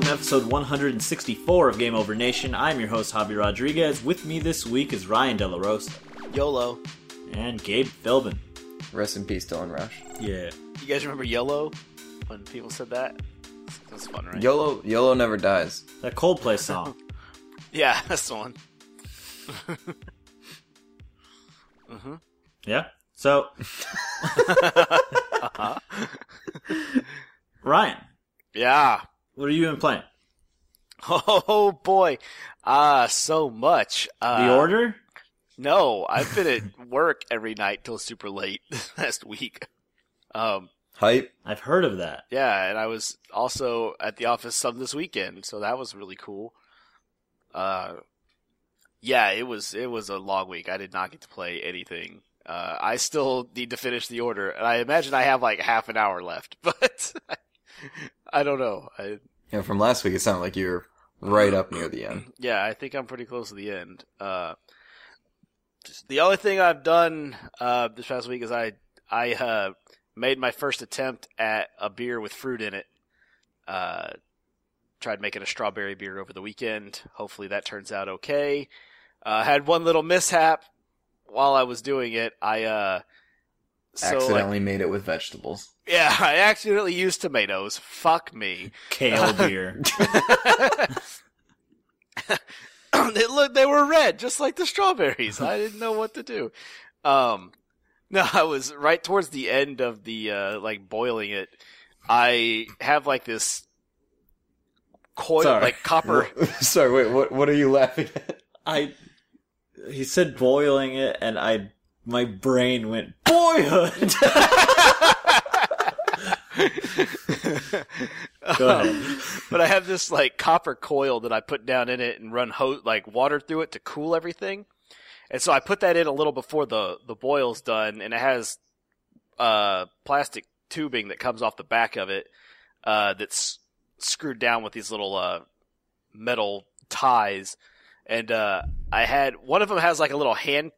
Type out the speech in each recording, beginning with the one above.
episode 164 of Game Over Nation. I'm your host, Javi Rodriguez. With me this week is Ryan De La Rosa. YOLO. And Gabe Philbin. Rest in peace, Dylan Rush. Yeah. You guys remember YOLO? When people said that? That was fun, right? YOLO never dies. That Coldplay song. Yeah, that's the one. Mm-hmm. Yeah. So, Ryan, Yeah. what have you been playing? Oh, boy. So much. The Order? No, I've been at work every night till super late this last week. Hype. I've heard of that. Yeah, and I was also at the office some this weekend, so that was really cool. Yeah, it was a long week. I did not get to play anything. I still need to finish The Order, and I imagine I have like half an hour left, but I don't know. From last week, it sounded like you were right up near the end. Yeah, I think I'm pretty close to the end. The only thing I've done this past week is I made my first attempt at a beer with fruit in it. Tried making a strawberry beer over the weekend. Hopefully that turns out okay. Had one little mishap while I was doing it. I Accidentally made it with vegetables. Yeah, I accidentally used tomatoes. Fuck me. Kale beer. They were red, just like the strawberries. I didn't know what to do. No, I was right towards the end of the boiling it. I have like this coil, like copper. Sorry, wait. What are you laughing at? He said boiling it, and my brain went, boyhood! Go ahead. But I have this like copper coil that I put down in it and run water through it to cool everything. And so I put that in a little before the boil's done, and it has plastic tubing that comes off the back of it that's screwed down with these little metal ties. And I had one of them has like a little hand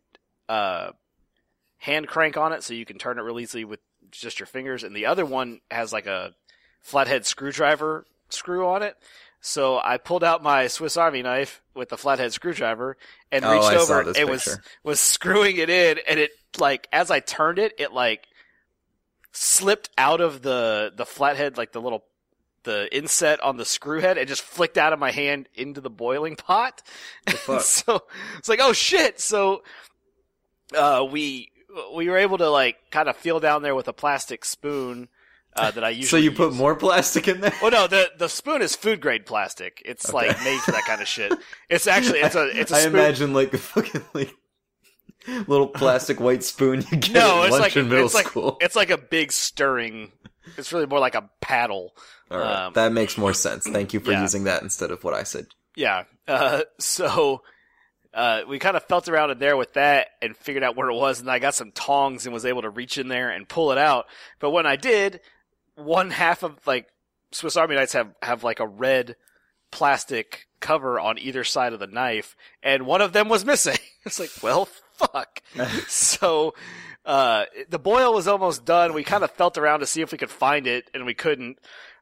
crank on it, so you can turn it really easily with just your fingers, and the other one has like a flathead screwdriver screw on it. So I pulled out my Swiss Army knife with the flathead screwdriver and reached over. It was screwing it in, and it as I turned it, it slipped out of the flathead, like the inset on the screw head, and just flicked out of my hand into the boiling pot. So it's like, oh shit! So we were able to kind of feel down there with a plastic spoon that I usually. So you put more plastic in there? Well, no, the spoon is food grade plastic. It's made for that kind of shit. It's actually it's a I spoon. imagine the fucking little plastic white spoon you get No, at it's lunch in middle school. It's like a big stirring. It's really more like a paddle. All right, that makes more sense. Thank you for yeah. using that instead of what I said. Yeah. So we kind of felt around in there with that and figured out where it was, and I got some tongs and was able to reach in there and pull it out. But when I did, one half of Swiss Army knives have like a red plastic cover on either side of the knife, and one of them was missing. It's like, well, fuck. So the boil was almost done. We kind of felt around to see if we could find it, and we couldn't.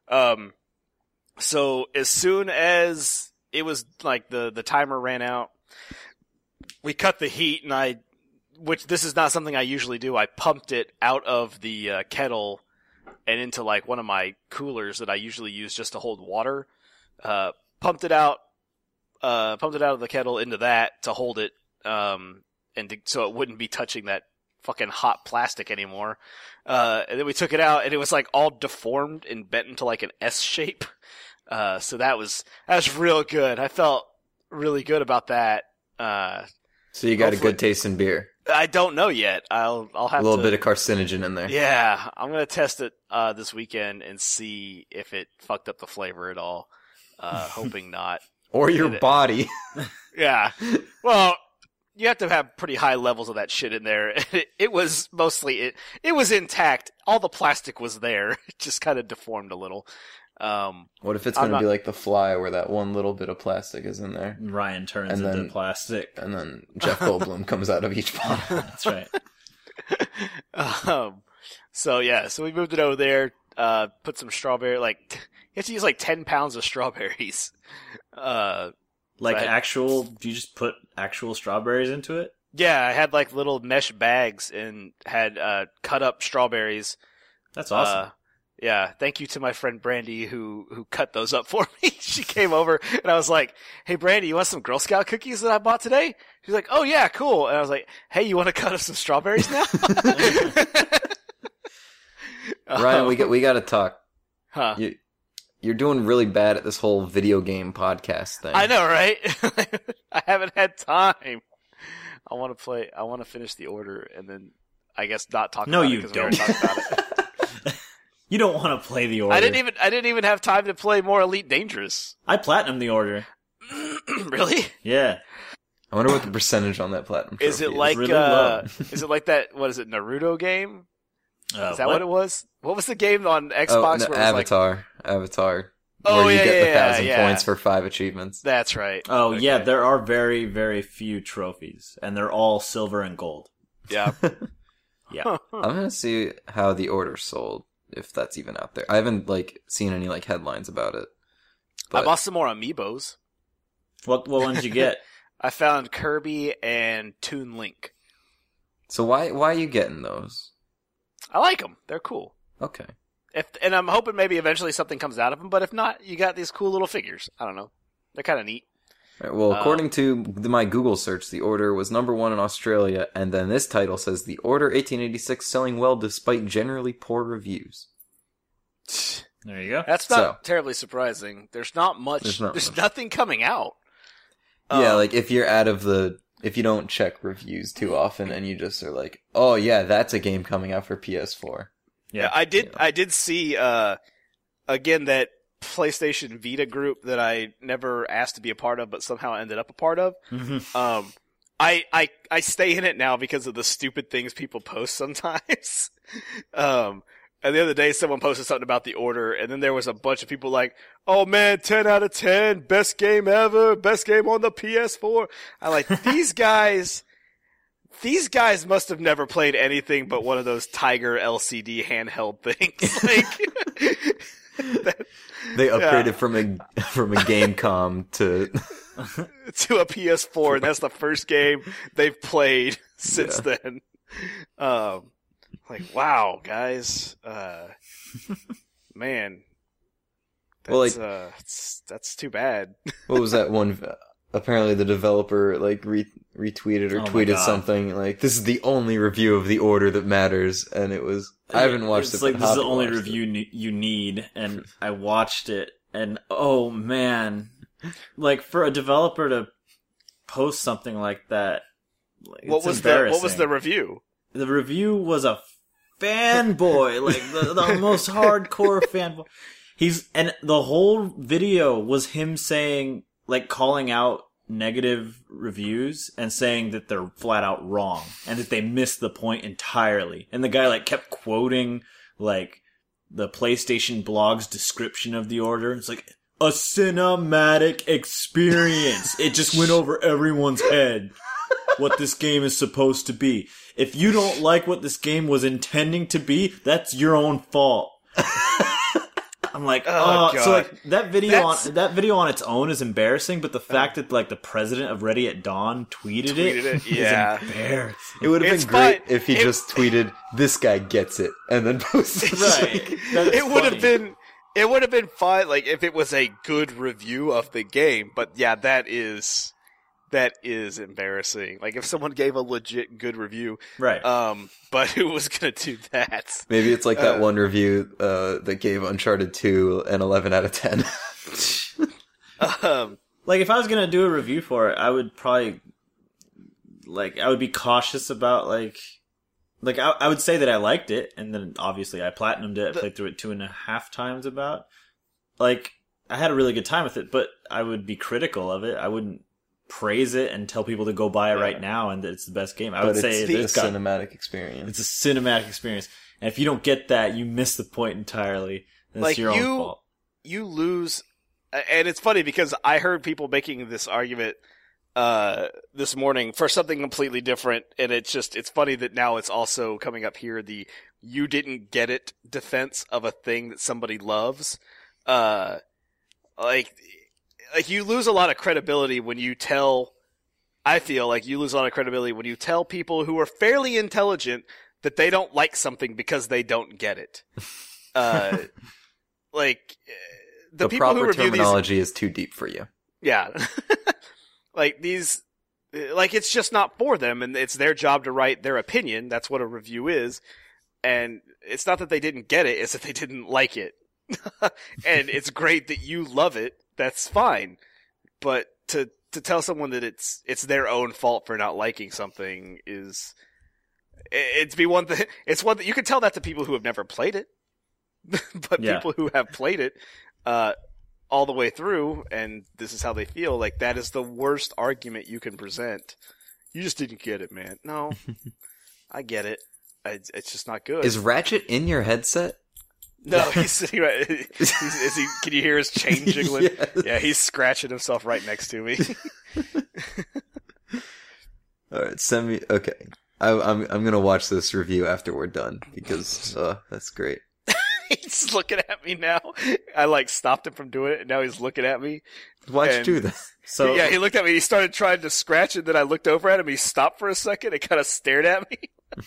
So as soon as it was the timer ran out, we cut the heat, and which this is not something I usually do, I pumped it out of the kettle and into one of my coolers that I usually use just to hold water. Pumped it out of the kettle into that to hold it, so it wouldn't be touching that fucking hot plastic anymore. And then we took it out, and it was all deformed and bent into an S shape. So that was real good. I felt really good about that. So you got a good taste in beer. I don't know yet. I'll have a little bit of carcinogen in there. Yeah, I'm gonna test it this weekend and see if it fucked up the flavor at all. Hoping not. Or your body. Yeah. Well, you have to have pretty high levels of that shit in there. It was mostly it was intact. All the plastic was there. It just kind of deformed a little. What if it's going to be like The Fly, where that one little bit of plastic is in there? Ryan turns into plastic. And then Jeff Goldblum comes out of each bottle. That's right. So we moved it over there, put some strawberry, have to use like 10 pounds of strawberries. Like actual? Do you just put actual strawberries into it? Yeah, I had like little mesh bags and had cut up strawberries. That's awesome. Yeah, thank you to my friend Brandy who cut those up for me. She came over and I was like, "Hey Brandy, you want some Girl Scout cookies that I bought today?" She's like, "Oh yeah, cool." And I was like, "Hey, you want to cut up some strawberries now?" Ryan, we got to talk. Huh? You're doing really bad at this whole video game podcast thing. I know, right? I haven't had time. I want to finish the order and then I guess not talk about it. No, you don't. You don't want to play the order. I didn't even have time to play more Elite Dangerous. I platinumed the order. Really? Yeah. I wonder what the percentage on that platinum trophy is. It like really low. Is it like that? What is it? Naruto game? Is that what it was? What was the game on Xbox? Where Avatar. Avatar. Oh, where you get the 1,000 yeah. points for 5 achievements. That's right. Oh, Okay. yeah, there are very, very few trophies, and they're all silver and gold. Yeah. Yeah. I'm gonna see how the order sold, if that's even out there. I haven't seen any headlines about it. I bought some more amiibos. What one did you get? I found Kirby and Toon Link. So why are you getting those? I like them. They're cool. Okay. And I'm hoping maybe eventually something comes out of them, but if not, you got these cool little figures. I don't know. They're kind of neat. Right, well, according to my Google search, the order was number 1 in Australia, and then this title says, The Order 1886 selling well despite generally poor reviews. There you go. That's not terribly surprising. There's not much. There's nothing coming out. Yeah, if you're if you don't check reviews too often and you just are like, oh yeah, that's a game coming out for PS4. Yeah, I did see, again, that PlayStation Vita group that I never asked to be a part of, but somehow ended up a part of. Mm-hmm. I stay in it now because of the stupid things people post sometimes. And the other day someone posted something about the order, and then there was a bunch of people like, oh man, 10 out of 10, best game ever, best game on the PS4. I'm like, these guys must have never played anything but one of those Tiger LCD handheld things. They upgraded from a Gamecom to a PS4, and that's the first game they've played since then. Like, wow, guys, man, that's too bad. What was that one? Apparently, the developer retweeted or tweeted something like, "This is the only review of the order that matters," and it was. I haven't watched it. It's this is the only review you need, and I watched it, and oh man, for a developer to post something like that, what was the review? The review was a fanboy, the most hardcore fanboy. And the whole video was him saying, calling out negative reviews and saying that they're flat out wrong and that they missed the point entirely. And the guy kept quoting the PlayStation blog's description of the order. It's like a cinematic experience. It just went over everyone's head what this game is supposed to be. If you don't like what this game was intending to be, that's your own fault. I'm like, oh, so that video on its own is embarrassing, but the fact that the president of Ready at Dawn tweeted it yeah. is embarrassing. It would have been great if he just tweeted, "This guy gets it," and then posted it. Right. It would have been fine, if it was a good review of the game. But yeah, that is embarrassing. If someone gave a legit good review, right? But who was gonna do that? Maybe it's that one review that gave Uncharted 2 an 11 out of 10. If I was gonna do a review for it, I would probably I would be cautious about I would say that I liked it, and then obviously I platinumed it. I played through it 2.5 times about. I had a really good time with it, but I would be critical of it. I wouldn't praise it and tell people to go buy it right now and that it's the best game. I would say it's a cinematic experience. It's a cinematic experience. And if you don't get that, you miss the point entirely. That's your own fault. You lose, and it's funny because I heard people making this argument this morning for something completely different, and it's funny that now it's also coming up here, the you didn't get it defense of a thing that somebody loves. like you lose a lot of credibility when you tell. I feel like you lose a lot of credibility when you tell people who are fairly intelligent that they don't like something because they don't get it. Like the people proper who review terminology is too deep for you. Yeah. Like these, like it's just not for them, and it's their job to write their opinion. That's what a review is. And it's not that they didn't get it, it's that they didn't like it. And it's great that you love it. That's fine. But to tell someone that it's their own fault for not liking something is, it's one thing you can tell that to people who have never played it. But people who have played it, all the way through, and this is how they feel, like that is the worst argument you can present. You just didn't get it, man. No, I get it. It's just not good. Is Ratchet in your headset? No, he's sitting right. Is he? Can you hear his chain jiggling? Yes. Yeah, he's scratching himself right next to me. All right, send me. Okay, I'm gonna watch this review after we're done because that's great. He's looking at me now. I stopped him from doing it, and now he's looking at me. Why'd you do that? So yeah, he looked at me. He started trying to scratch it. Then I looked over at him. He stopped for a second and kind of stared at me.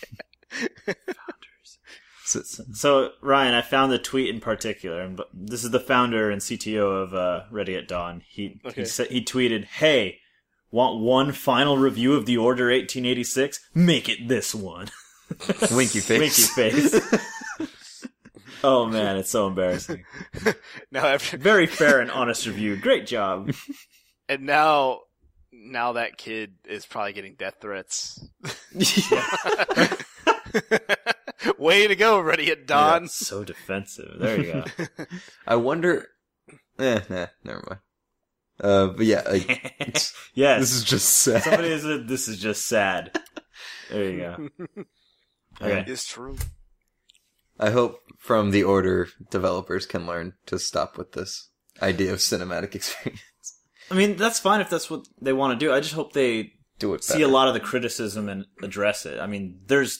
So Ryan, I found the tweet in particular, and this is the founder and CTO of Ready at Dawn. He tweeted, "Hey, want one final review of The Order 1886? Make it this one." Winky face. Winky face. Oh man, it's so embarrassing. Now, very fair and honest review. Great job. And now that kid is probably getting death threats. Way to go, Ready at Dawn. Yeah, so defensive. There you go. I wonder. Never mind. But yeah, yes. This is just sad. Somebody said this is just sad. There you go. Okay. It's true. I hope from the Order developers can learn to stop with this idea of cinematic experience. I mean, that's fine if that's what they want to do. I just hope they do it see a lot of the criticism and address it. I mean, there's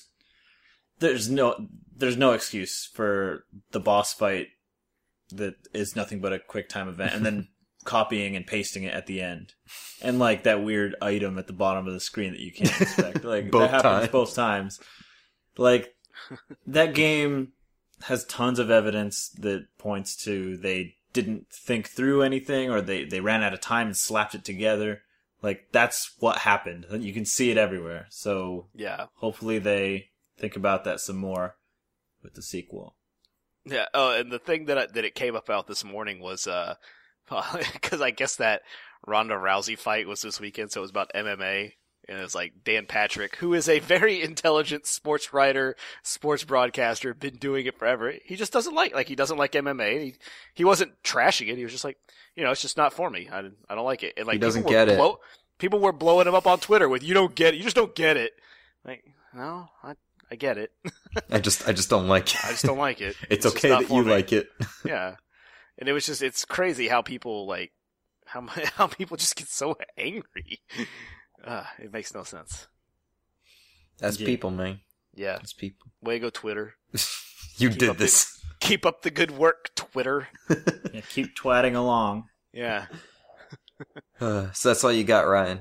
no excuse for the boss fight that is nothing but a quick time event and then copying and pasting it at the end. And like that weird item at the bottom of the screen that you can't expect. Like that happens both times. Like that game has tons of evidence that points to they didn't think through anything, or they ran out of time and slapped it together. Like that's what happened. You can see it everywhere. So yeah, hopefully they think about that some more with the sequel. Yeah. Oh, and the thing that it came about this morning was because I guess that Ronda Rousey fight was this weekend, so it was about MMA. And it was like Dan Patrick, who is a very intelligent sports writer, sports broadcaster, been doing it forever. He just doesn't he doesn't like MMA. He wasn't trashing it. He was just like, it's just not for me. I don't like it. And like, he doesn't get it. People were blowing him up on Twitter with, "You don't get it. You just don't get it." Like, no, I get it. I just don't like it. I just don't like it. It's okay that you like it. Yeah. And it was just, it's crazy how people how people just get so angry. It makes no sense. That's people, man. Yeah. That's people. Way to go, Twitter. You did this. Keep up the good work, Twitter. Yeah, keep twatting along. Yeah. So that's all you got, Ryan?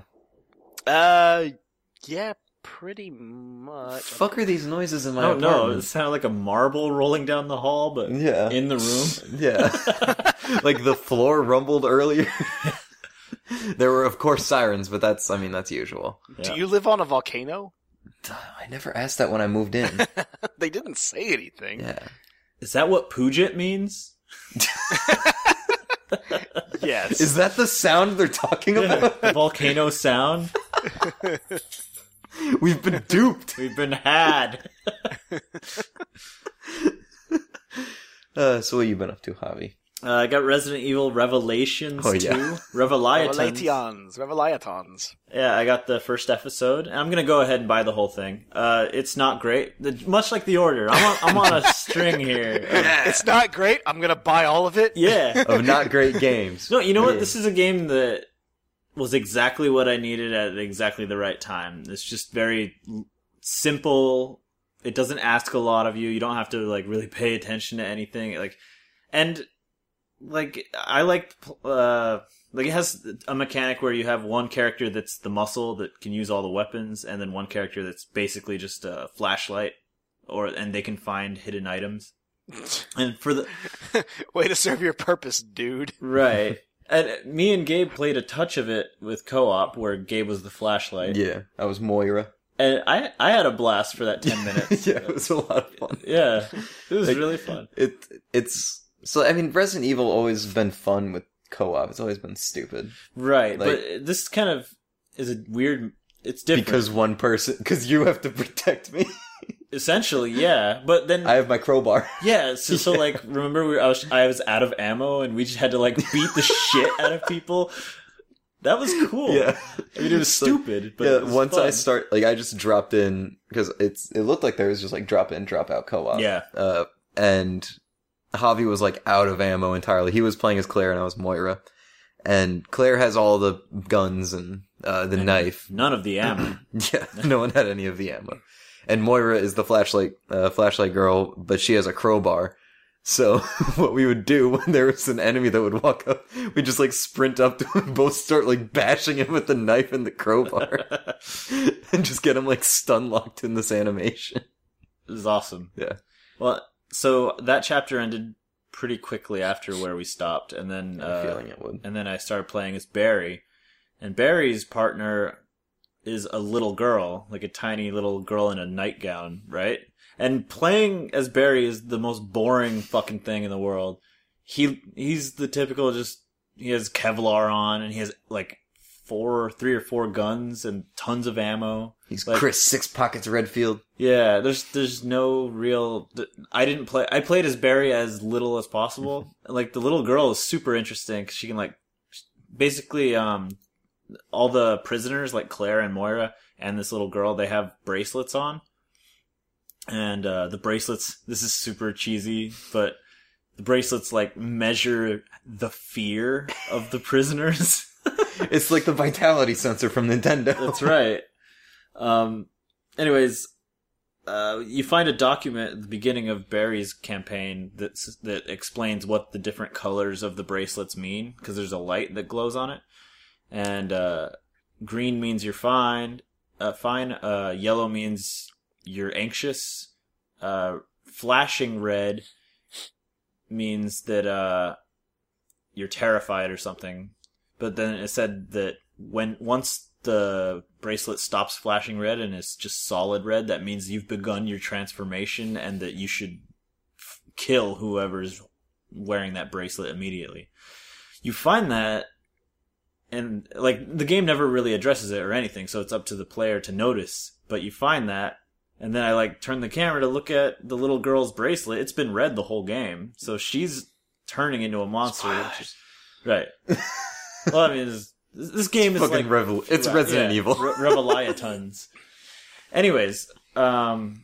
Yeah, pretty much. Fuck are these noises in my apartment? apartment? No, it sounded like a marble rolling down the hall, but in the room. Yeah. Like the floor rumbled earlier. There were, of course, sirens, but that's usual. Yeah. Do you live on a volcano? I never asked that when I moved in. They didn't say anything. Yeah. Is that what Puget means? Yes. Is that the sound they're talking about? The volcano sound? We've been duped. We've been had. So what have you been up to, Javi? I got Resident Evil Revelations 2. Revelations. Yeah, I got the first episode. And I'm going to go ahead and buy the whole thing. It's not great. Much like The Order. I'm on a string here. It's not great. I'm going to buy all of it. Yeah. Of not great games. No, you know what? This is a game that was exactly what I needed at exactly the right time. It's just very simple. It doesn't ask a lot of you. You don't have to really pay attention to anything. And like it has a mechanic where you have one character that's the muscle that can use all the weapons, and then one character that's basically just a flashlight, and they can find hidden items. And for the way to serve your purpose, dude. Right. And me and Gabe played a touch of it with co-op, where Gabe was the flashlight. Yeah, I was Moira. And I had a blast for that 10 minutes. Yeah, it was a lot of fun. Yeah, it was really fun. It's so, I mean, Resident Evil always been fun with co-op. It's always been stupid. Right, Like, but this kind of is a weird... It's different. Because you have to protect me. Essentially, yeah. But then... I have my crowbar. Yeah, so like, remember I was out of ammo, and we just had to, like, beat the shit out of people? That was cool. Yeah. I mean, it was stupid, but yeah, it was once fun. I just dropped in, because it looked like there was just, like, drop in, drop out co-op. Yeah. And Javi was, like, out of ammo entirely. He was playing as Claire, and I was Moira. And Claire has all the guns and the knife. None of the ammo. Yeah, no one had any of the ammo. And Moira is the flashlight girl, but she has a crowbar. So what we would do when there was an enemy that would walk up, we'd just like sprint up to him and both start like bashing him with the knife and the crowbar. And just get him like stun locked in this animation. It was awesome. Yeah. Well, so that chapter ended pretty quickly after where we stopped, and then I have a feeling it would. And then I started playing as Barry, and Barry's partner is a little girl, like a tiny little girl in a nightgown, right? And playing as Barry is the most boring fucking thing in the world. He's the typical he has Kevlar on, and he has like 3 or 4 guns and tons of ammo. He's like, Chris Six Pockets Redfield. Yeah, there's no real... I played as Barry as little as possible. Like, the little girl is super interesting, because she can, like, basically, all the prisoners, like Claire and Moira, and this little girl, they have bracelets on. And, the bracelets, this is super cheesy, but the bracelets, like, measure the fear of the prisoners. It's like the vitality sensor from Nintendo. That's right. Anyways, you find a document at the beginning of Barry's campaign that explains what the different colors of the bracelets mean, because there's a light that glows on it. And green means you're fine. Yellow means you're anxious. Flashing red means that you're terrified or something. But then it said that once the bracelet stops flashing red and it's just solid red, that means you've begun your transformation and that you should kill whoever's wearing that bracelet immediately. You find that, and like the game never really addresses it or anything, so it's up to the player to notice. But you find that, and then I like turn the camera to look at the little girl's bracelet. It's been red the whole game, so she's turning into a monster. Right. Well, I mean, this game is fucking like... it's Resident Evil. Reveliatons. Anyways, that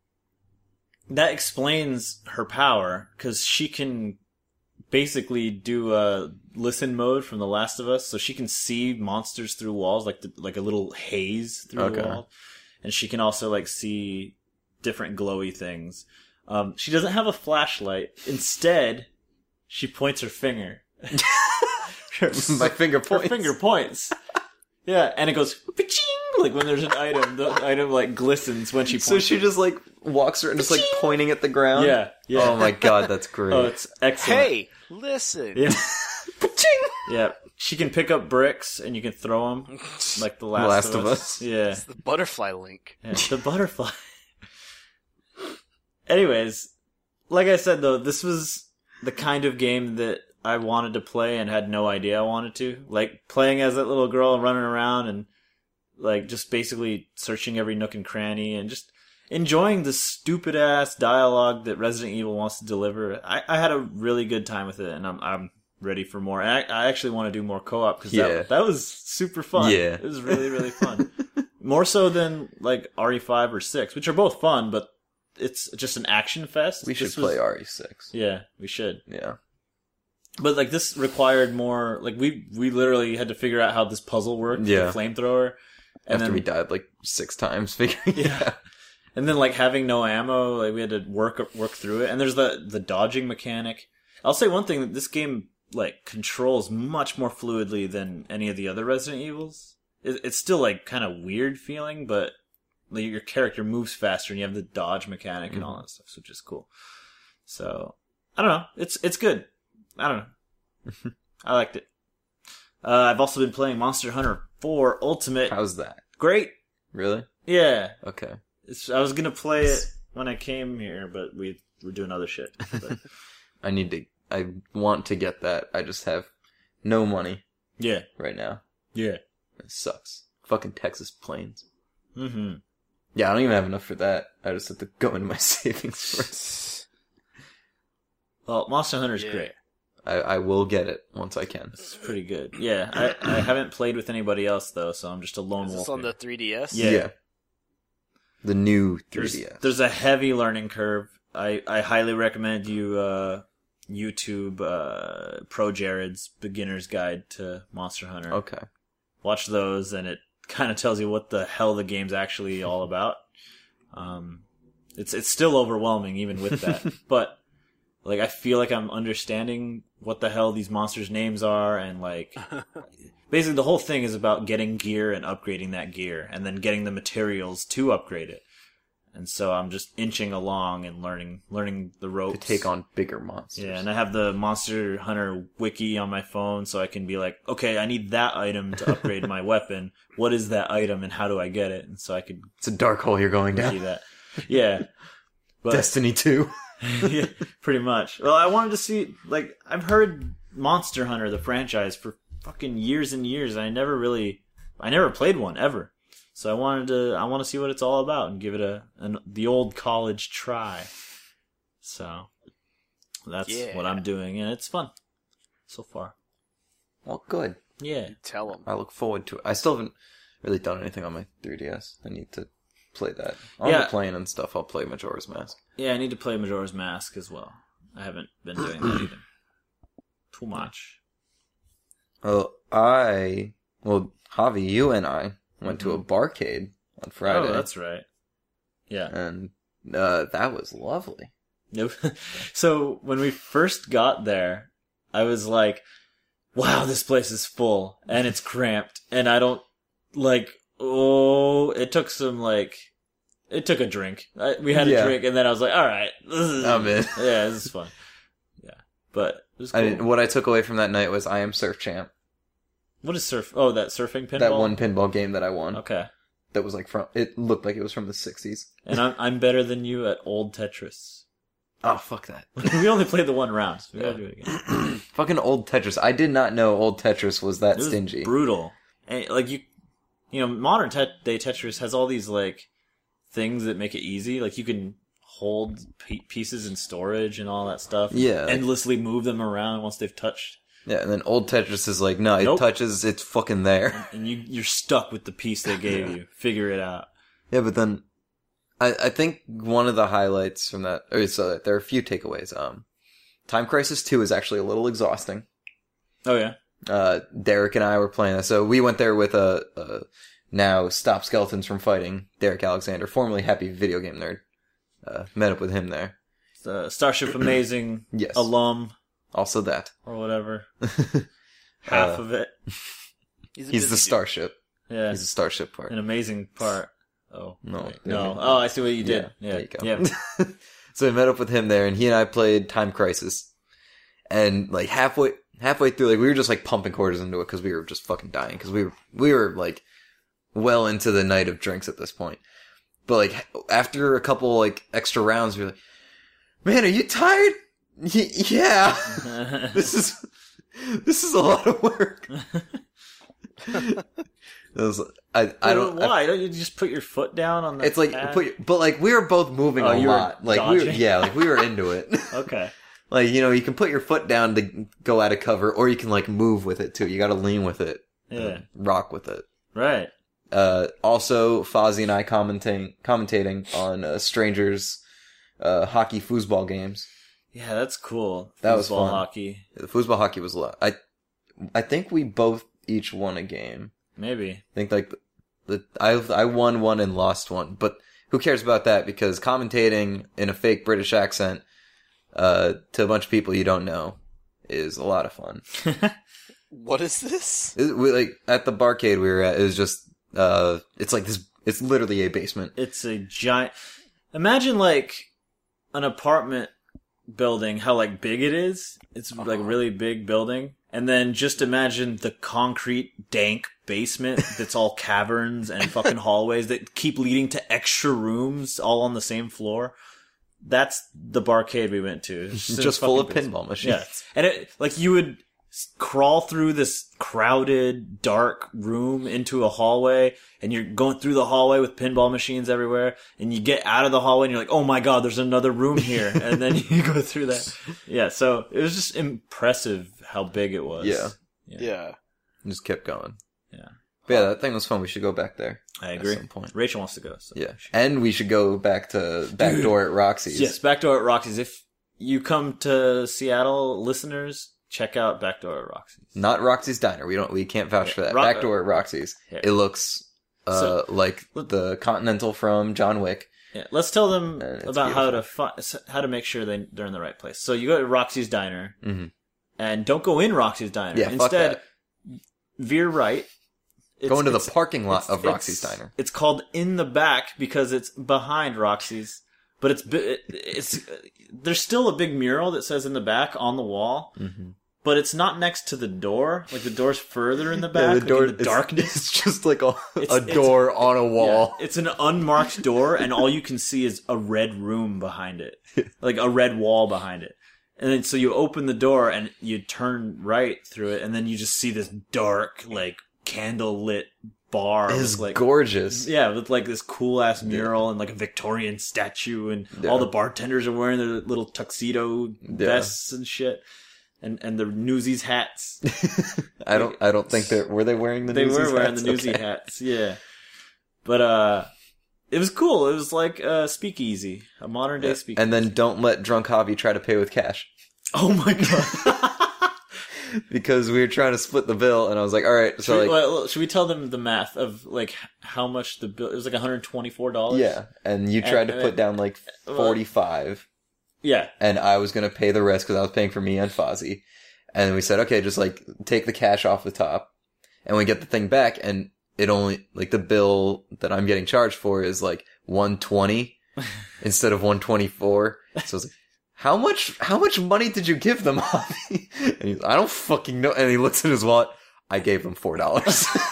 explains her power, because she can basically do a listen mode from The Last of Us, so she can see monsters through walls, like a little haze through the wall. And she can also like see different glowy things. She doesn't have a flashlight. Instead, she points her finger. My finger points. Her finger points. Yeah, and it goes pa-ching! Like when there's an item, the item like glistens when she points. So she just like walks around and just like pointing at the ground? Yeah. Oh my god, that's great. Oh, it's excellent. Hey, listen. Yeah. Pa-ching! Yeah. She can pick up bricks and you can throw them like the Last of Us. Yeah. It's the butterfly link. Yeah, the butterfly. Anyways, like I said though, this was the kind of game that I wanted to play and had no idea I wanted to. Like, playing as that little girl and running around and, like, just basically searching every nook and cranny and just enjoying the stupid-ass dialogue that Resident Evil wants to deliver. I had a really good time with it, and I'm ready for more. And I actually want to do more co-op, because that was super fun. Yeah. It was really, really fun. More so than, like, RE5 or 6, which are both fun, but it's just an action fest. We should play RE6. Yeah, we should. Yeah. But, like, this required more... Like, we literally had to figure out how this puzzle worked. Yeah. The flamethrower. And After we died, like, 6 times figuring it out. And then, like, having no ammo, like, we had to work through it. And there's the dodging mechanic. I'll say one thing, that this game, like, controls much more fluidly than any of the other Resident Evils. It's still, like, kind of weird feeling, but like, your character moves faster and you have the dodge mechanic and all that stuff, which is cool. So, I don't know. It's good. I don't know. I liked it. I've also been playing Monster Hunter 4 Ultimate. How's that? Great. Really? Yeah. Okay. I was gonna play it when I came here, but we're doing other shit. But, I want to get that. I just have no money yeah. right now. Yeah. It sucks. Fucking Texas plains. Mm-hmm. Yeah, I don't even have enough for that. I just have to go into my savings first. Well, Monster Hunter's great. I will get it once I can. It's pretty good. Yeah, I haven't played with anybody else, though, so I'm just a lone wolf. Is this on the 3DS? Yeah. The new 3DS. There's a heavy learning curve. I highly recommend you YouTube Pro Jared's Beginner's Guide to Monster Hunter. Okay. Watch those, and it kind of tells you what the hell the game's actually all about. It's still overwhelming even with that, but like I feel like I'm understanding what the hell these monsters' names are, and like basically the whole thing is about getting gear and upgrading that gear, and then getting the materials to upgrade it. And so I'm just inching along and learning the ropes. To take on bigger monsters. Yeah, and I have the Monster Hunter wiki on my phone, so I can be like, okay, I need that item to upgrade my weapon. What is that item, and how do I get it? And so I could It's a dark hole you're going down. see that. Yeah. But, Destiny 2. yeah, pretty much. Well, I wanted to see, like, I've heard Monster Hunter, the franchise, for fucking years and years, and I never played one, ever. So I want to see what it's all about and give it the old college try. So that's what I'm doing, and it's fun so far. Well, good. Yeah. Tell them. I look forward to it. I still haven't really done anything on my 3DS. I need to play that. On the plane and stuff, I'll play Majora's Mask. Yeah, I need to play Majora's Mask as well. I haven't been doing that either. Too much. Oh, Javi, you and I went to a barcade on Friday. Oh, that's right. Yeah. And that was lovely. Nope. So when we first got there, I was like, wow, this place is full and it's cramped and I don't it took a drink. We had a drink and then I was like, all right, I'm in. Yeah, this is fun. Yeah. But it was cool. What I took away from that night was I Am Surf Champ. What is surf? Oh, that surfing pinball? That one pinball game that I won. Okay. That was it looked like it was from the 60s. And I'm better than you at Old Tetris. Oh, fuck that. We only played the one round, so we gotta do it again. Fucking Old Tetris. I did not know Old Tetris was that stingy. Brutal. And, like, you know, modern day Tetris has all these, like, things that make it easy. Like, you can hold pieces in storage and all that stuff. Yeah. Endlessly move them around once they've touched. Yeah, and then Old Tetris is like, no, it touches, it's fucking there. And you're stuck with the piece they gave you. Figure it out. Yeah, but then, I think one of the highlights from that, so there are a few takeaways. Time Crisis 2 is actually a little exhausting. Oh, yeah? Derek and I were playing that. So we went there with now Stop Skeletons from Fighting, Derek Alexander, formerly Happy Video Game Nerd. Met up with him there. Starship Amazing yes. alum. Also that. Or whatever. Half of it. He's the Starship. Yeah. He's the Starship part. An amazing part. Oh. No. Wait. No. Oh, I see what you did. Yeah. There you go. Yeah. So we met up with him there, and he and I played Time Crisis. And, like, halfway through, like, we were just, like, pumping quarters into it because we were just fucking dying. Because we were, like, well into the night of drinks at this point. But, like, after a couple, like, extra rounds, we were like, man, are you tired? Yeah. This is a lot of work. Why don't you just put your foot down on the It's like pad? but like we were both moving a lot. Like dodging? we were into it. Okay. Like, you know, you can put your foot down to go out of cover, or you can like move with it too. You got to lean with it. Yeah. Rock with it. Right. Also Fozzie and I commentating on strangers hockey foosball games. Yeah, that's cool. That was fun. Hockey. The foosball hockey was a lot. I think we both each won a game. Maybe. I think like I won one and lost one, but who cares about that? Because commentating in a fake British accent to a bunch of people you don't know is a lot of fun. What is this? Like at the barcade we were at, it was just it's like this. It's literally a basement. It's a giant. Imagine like an apartment building, how like big it is. It's like a really big building, and then just imagine the concrete dank basement that's all caverns and fucking hallways that keep leading to extra rooms all on the same floor. That's the barcade we went to. It's Just full of pinball machines. Yeah, and it like you would crawl through this crowded, dark room into a hallway, and you're going through the hallway with pinball machines everywhere, and you get out of the hallway and you're like, oh my god, there's another room here, and then you go through that. Yeah, so it was just impressive how big it was. Yeah. Just kept going. Yeah. But yeah, that thing was fun. We should go back there. I agree. At some point. Rachel wants to go. So. Yeah. And we should go back to Backdoor at Roxy's. Yes, Backdoor at Roxy's. If you come to Seattle, listeners, check out Backdoor at Roxy's. Not Roxy's Diner. We can't vouch for that. Backdoor at Roxy's. Yeah. It looks like the Continental from John Wick. Yeah, let's tell them about beautiful. how to make sure they're in the right place. So you go to Roxy's Diner, Mm-hmm. and don't go in Roxy's Diner. Yeah, fuck Instead, that. Veer right. Go into the parking lot of Roxy's Diner. It's called In the Back because it's behind Roxy's, but it's there's still a big mural that says In the Back on the wall, but it's not next to the door. Like the door's further in the back, the door, in the darkness. It's just like a door on a wall. Yeah, it's an unmarked door, and all you can see is a red room behind it, like a red wall behind it. And then so you open the door and you turn right through it, and then you just see this dark, like candle lit bar. It's with, like, gorgeous. Yeah, with like this cool ass mural and like a Victorian statue, and all the bartenders are wearing their little tuxedo vests and shit, and the Newsies hats. I don't think were they wearing the Newsies hats? They were wearing the Newsy hats, yeah. But it was cool. It was like a speakeasy, a modern day speakeasy. And then don't let drunk Javi try to pay with cash. Oh my god. Because we were trying to split the bill, and I was like, all right, so should we tell them the math of like how much the bill? It was like $124. Yeah, and you tried to put down like 45. Yeah, and I was gonna pay the rest because I was paying for me and Fozzie. And we said, okay, just like take the cash off the top, and we get the thing back, and it only like the bill that I'm getting charged for is like $120 instead of $124. So I was like, How much money did you give them, Javi? And he's, I don't fucking know. And he looks at his wallet. I gave him $4.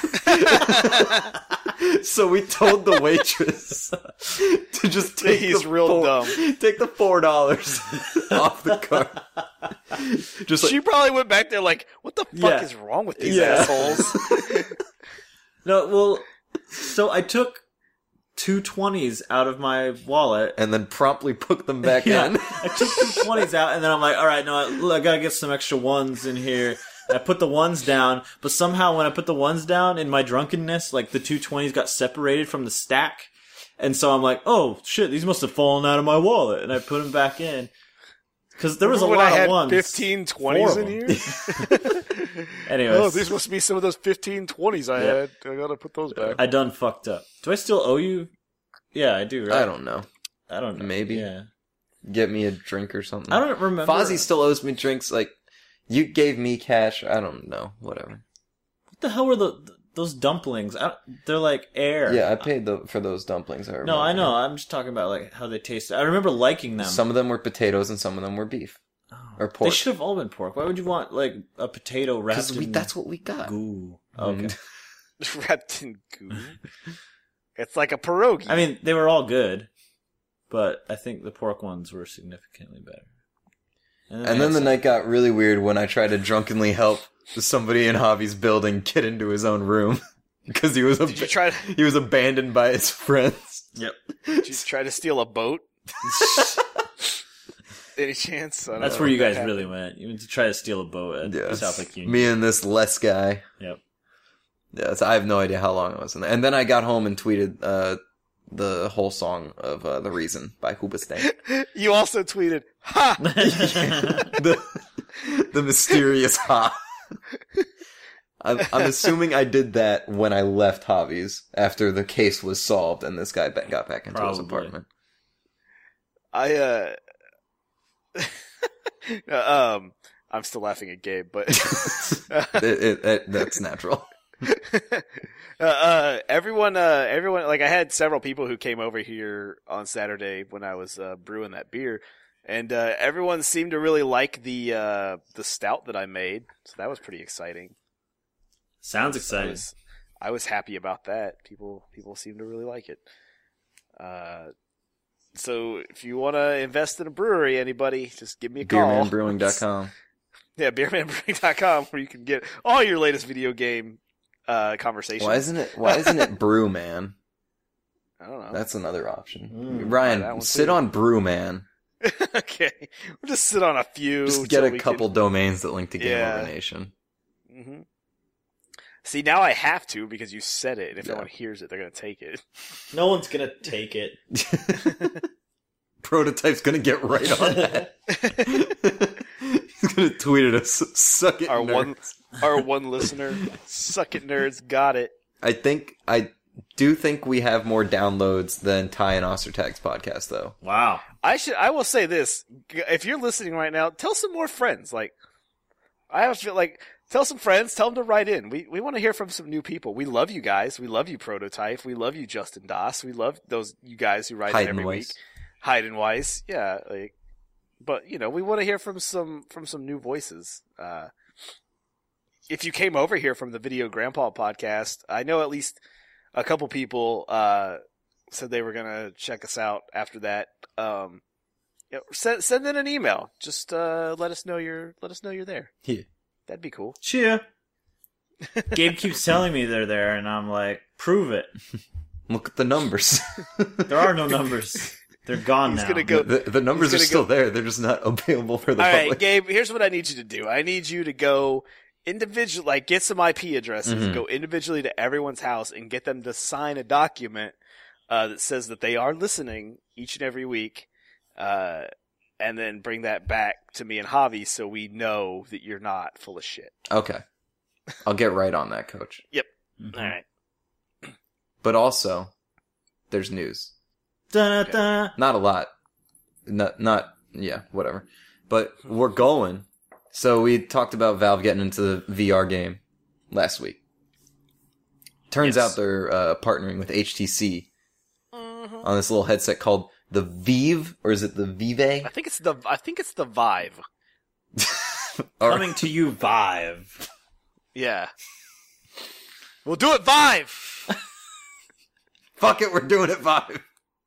So we told the waitress to just take He's real dumb. Take the $4 off the card. Just like, She probably went back there like, what the fuck is wrong with these assholes? No, well, so I took 2 20s out of my wallet. and then promptly put them back in. I took 2 20s out, and then I'm like, all right, no, I gotta get some extra ones in here. I put the ones down, but somehow when I put the ones down in my drunkenness, like the 2 20s got separated from the stack. And so I'm like, oh shit, these must have fallen out of my wallet. And I put them back in. Cause there was a lot of ones. 15 20s in here? Anyways. Oh, these must be some of those 15 20s I had. I gotta put those back. I done fucked up. Do I still owe you? Yeah, I do, right? I don't know. Maybe. Yeah. Get me a drink or something. I don't remember. Fozzie still owes me drinks. Like, you gave me cash. I don't know. Whatever. What the hell were those dumplings? They're like air. Yeah, I paid for those dumplings. No, I know. I'm just talking about like how they tasted. I remember liking them. Some of them were potatoes and some of them were beef. Or pork. They should have all been pork. Why would you want like a potato wrapped in that's what we got. goo? Okay. Wrapped in goo. It's like a pierogi. I mean, they were all good, but I think the pork ones were significantly better. And then the night got really weird when I tried to drunkenly help somebody in Javi's building get into his own room because he was he was abandoned by his friends. Yep. Did you try to steal a boat? Any chance? That's where you guys really went. You went to try to steal a boat at South Lake Union. Me and this less guy. Yep. Yeah, so I have no idea how long it was in there. And then I got home and tweeted the whole song of The Reason by Hoobastank. You also tweeted, ha! the mysterious ha. I'm assuming I did that when I left Javi's after the case was solved and this guy got back into his apartment. I'm still laughing at Gabe, but That's natural. everyone, like I had several people who came over here on Saturday when I was brewing that beer, and everyone seemed to really like the stout that I made, so that was pretty exciting. Sounds exciting. I was happy about that. People seem to really like it. So if you want to invest in a brewery, anybody, just give me a call. Beermanbrewing.com. Yeah, beermanbrewing.com, where you can get all your latest video game conversations. Why isn't it Brewman? I don't know. That's another option. that Ryan, one sit too. on Brewman. Okay, we'll just sit on a few. Just get so a we couple can... domains that link to Game Yeah. Over Nation. Mm-hmm. See, now I have to because you said it. And if Yeah. no one hears it, they're going to take it. No one's gonna take it. Prototype's gonna get right on that. He's gonna tweet at us. Suck it, Our nerds. one listener, suck it, nerds, got it. I do think we have more downloads than Ty and Ostertag's podcast, though. Wow. I will say this: if you're listening right now, tell some more friends. Like, I have a feel like. Tell some friends. Tell them to write in. We want to hear from some new people. We love you guys. We love you, Prototype. We love you, Justin Doss. We love you guys who write in every week. Hayden Weiss. Yeah. But we want to hear from some new voices. If you came over here from the Video Grandpa podcast, I know at least a couple people said they were gonna check us out after that. Send in an email. Just let us know you're there. Yeah. That'd be cool. Cheer. Gabe keeps telling me they're there, and I'm like, prove it. Look at the numbers. There are no numbers. They're gone He's now. gonna go. The numbers are still there. They're just not available for the All public. right, Gabe. Here's what I need you to do. I need you to go individual, like get some IP addresses, go individually to everyone's house, and get them to sign a document that says that they are listening each and every week, and then bring that back to me and Javi so we know that you're not full of shit. Okay. I'll get right on that, Coach. Yep. Mhm. All right. But also, there's news. Da-da-da. Not a lot. Yeah, whatever. But we're going. So we talked about Valve getting into the VR game last week. Turns Yes. out they're partnering with HTC on this little headset called the Vive, or is it the Vive? I think it's the Vive. Coming to you, Vive. Yeah. We'll do it Vive. Fuck it, we're doing it Vive.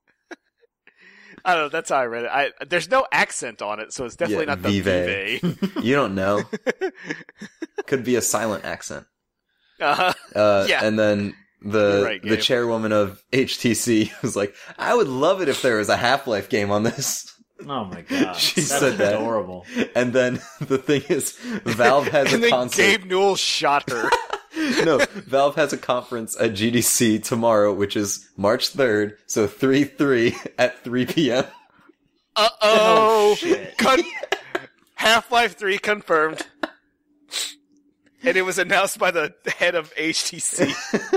I don't know. That's how I read it. There's no accent on it, so it's definitely Yeah, not the Vive. Vive. You don't know. Could be a silent accent. Uh-huh. Yeah. And then You're right, the Gabe. chairwoman of HTC was like, I would love it if there was a Half-Life game on this. Oh my god. She That's said that. adorable. And then the thing is, Valve has And a then concert. Gabe Newell shot her. No, Valve has a conference at GDC tomorrow, which is March 3rd, so 3/3 at 3 p.m. Uh-oh. Oh, shit. Half-Life 3 confirmed. And it was announced by the head of HTC.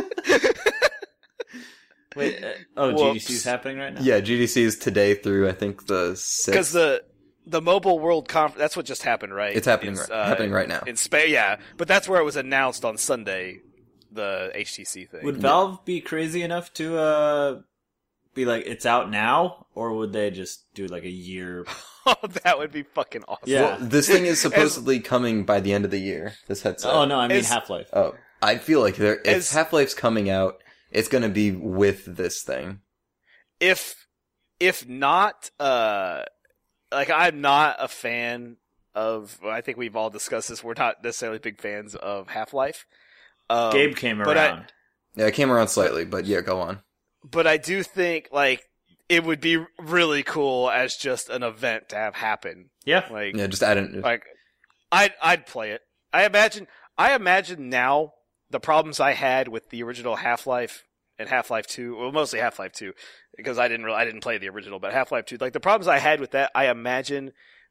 Wait, Whoops. GDC's happening right now? Yeah, GDC is today through, I think, the 6th. Because the Mobile World Conference, that's what just happened, right? It's happening happening right now. In Spain, yeah. But that's where it was announced on Sunday, the HTC thing. Would Valve be crazy enough to be like, it's out now? Or would they just do like a year? Oh, that would be fucking awesome. Yeah. Well, this thing is supposedly coming by the end of the year, this headset. Oh, no, I mean As- Half-Life. Oh, I feel like if As- Half-Life's coming out, it's gonna be with this thing. If not, like I'm not a fan of. I think we've all discussed this. We're not necessarily big fans of Half-Life. Gabe came but around. Yeah, it came around slightly, but yeah, go on. But I do think like it would be really cool as just an event to have happen. Yeah. Like, Yeah, just add it. like I'd play it. I imagine now the problems I had with the original Half-Life and Half-Life 2, well, mostly Half-Life 2, because I didn't play the original, but Half-Life 2, like the problems I had with that, I imagine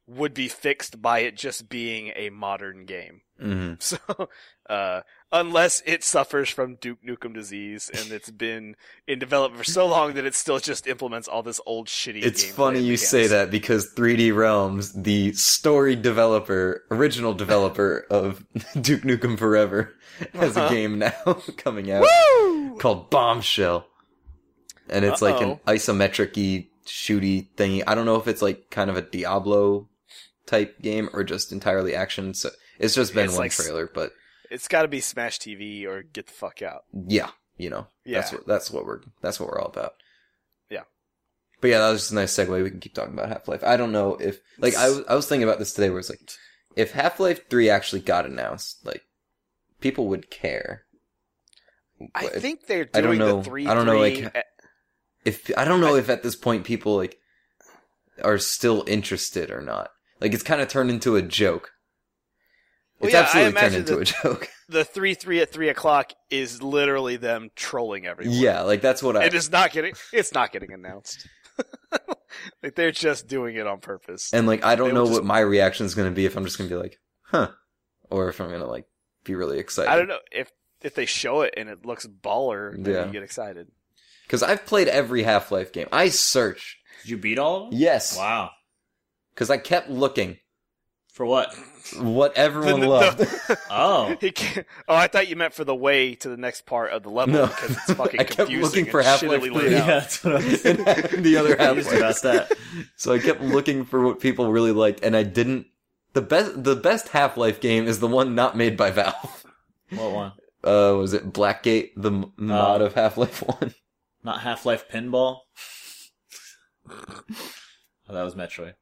would be fixed by it just being a modern game. Mm-hmm. So, unless it suffers from Duke Nukem disease and it's been in development for so long that it still just implements all this old shitty. It's gameplay funny you mechanics. say that because 3D Realms, the original developer of Duke Nukem Forever, has a game now coming out called Bombshell. And it's like an isometric-y, shooty thingy. I don't know if it's like kind of a Diablo type game or just entirely action. So it's just been It's one like trailer, but It's got to be Smash TV or get the fuck out. yeah, you know, Yeah. that's what we're all about. Yeah. But yeah, that was just a nice segue. We can keep talking about Half-Life. I don't know if, like, I was thinking about this today where it's like, if Half-Life 3 actually got announced, like, people would care. I But think they're I don't doing know. the 3-3. I don't know, like, I don't know if at this point people, like, are still interested or not. Like, it's kind of turned into a joke. Well, It's yeah, I absolutely turned imagine into a joke. the 3-3 at 3 o'clock is literally them trolling everyone. Yeah, like, that's what It's not getting announced. Like, they're just doing it on purpose. And, like, I don't They know will what my reaction is going to be if I'm just going to be like, huh. Or if I'm going to, like, be really excited. I don't know if they show it and it looks baller, then Yeah. you get excited. Because I've played every Half-Life game. I searched. Did you beat all of them? Yes. Wow. Because I kept looking. For what? What everyone loved. Oh. I thought you meant for the way to the next part of the level No. because it's fucking I kept confusing looking and for Half-Life shittily 3. laid Yeah, out. that's what I was And the other confused about Half-Life. that. So I kept looking for what people really liked, and I didn't. The best Half-Life game is the one not made by Valve. What one? Was it Blackgate, the mod of Half-Life 1? Not Half-Life Pinball? Oh, that was Metroid.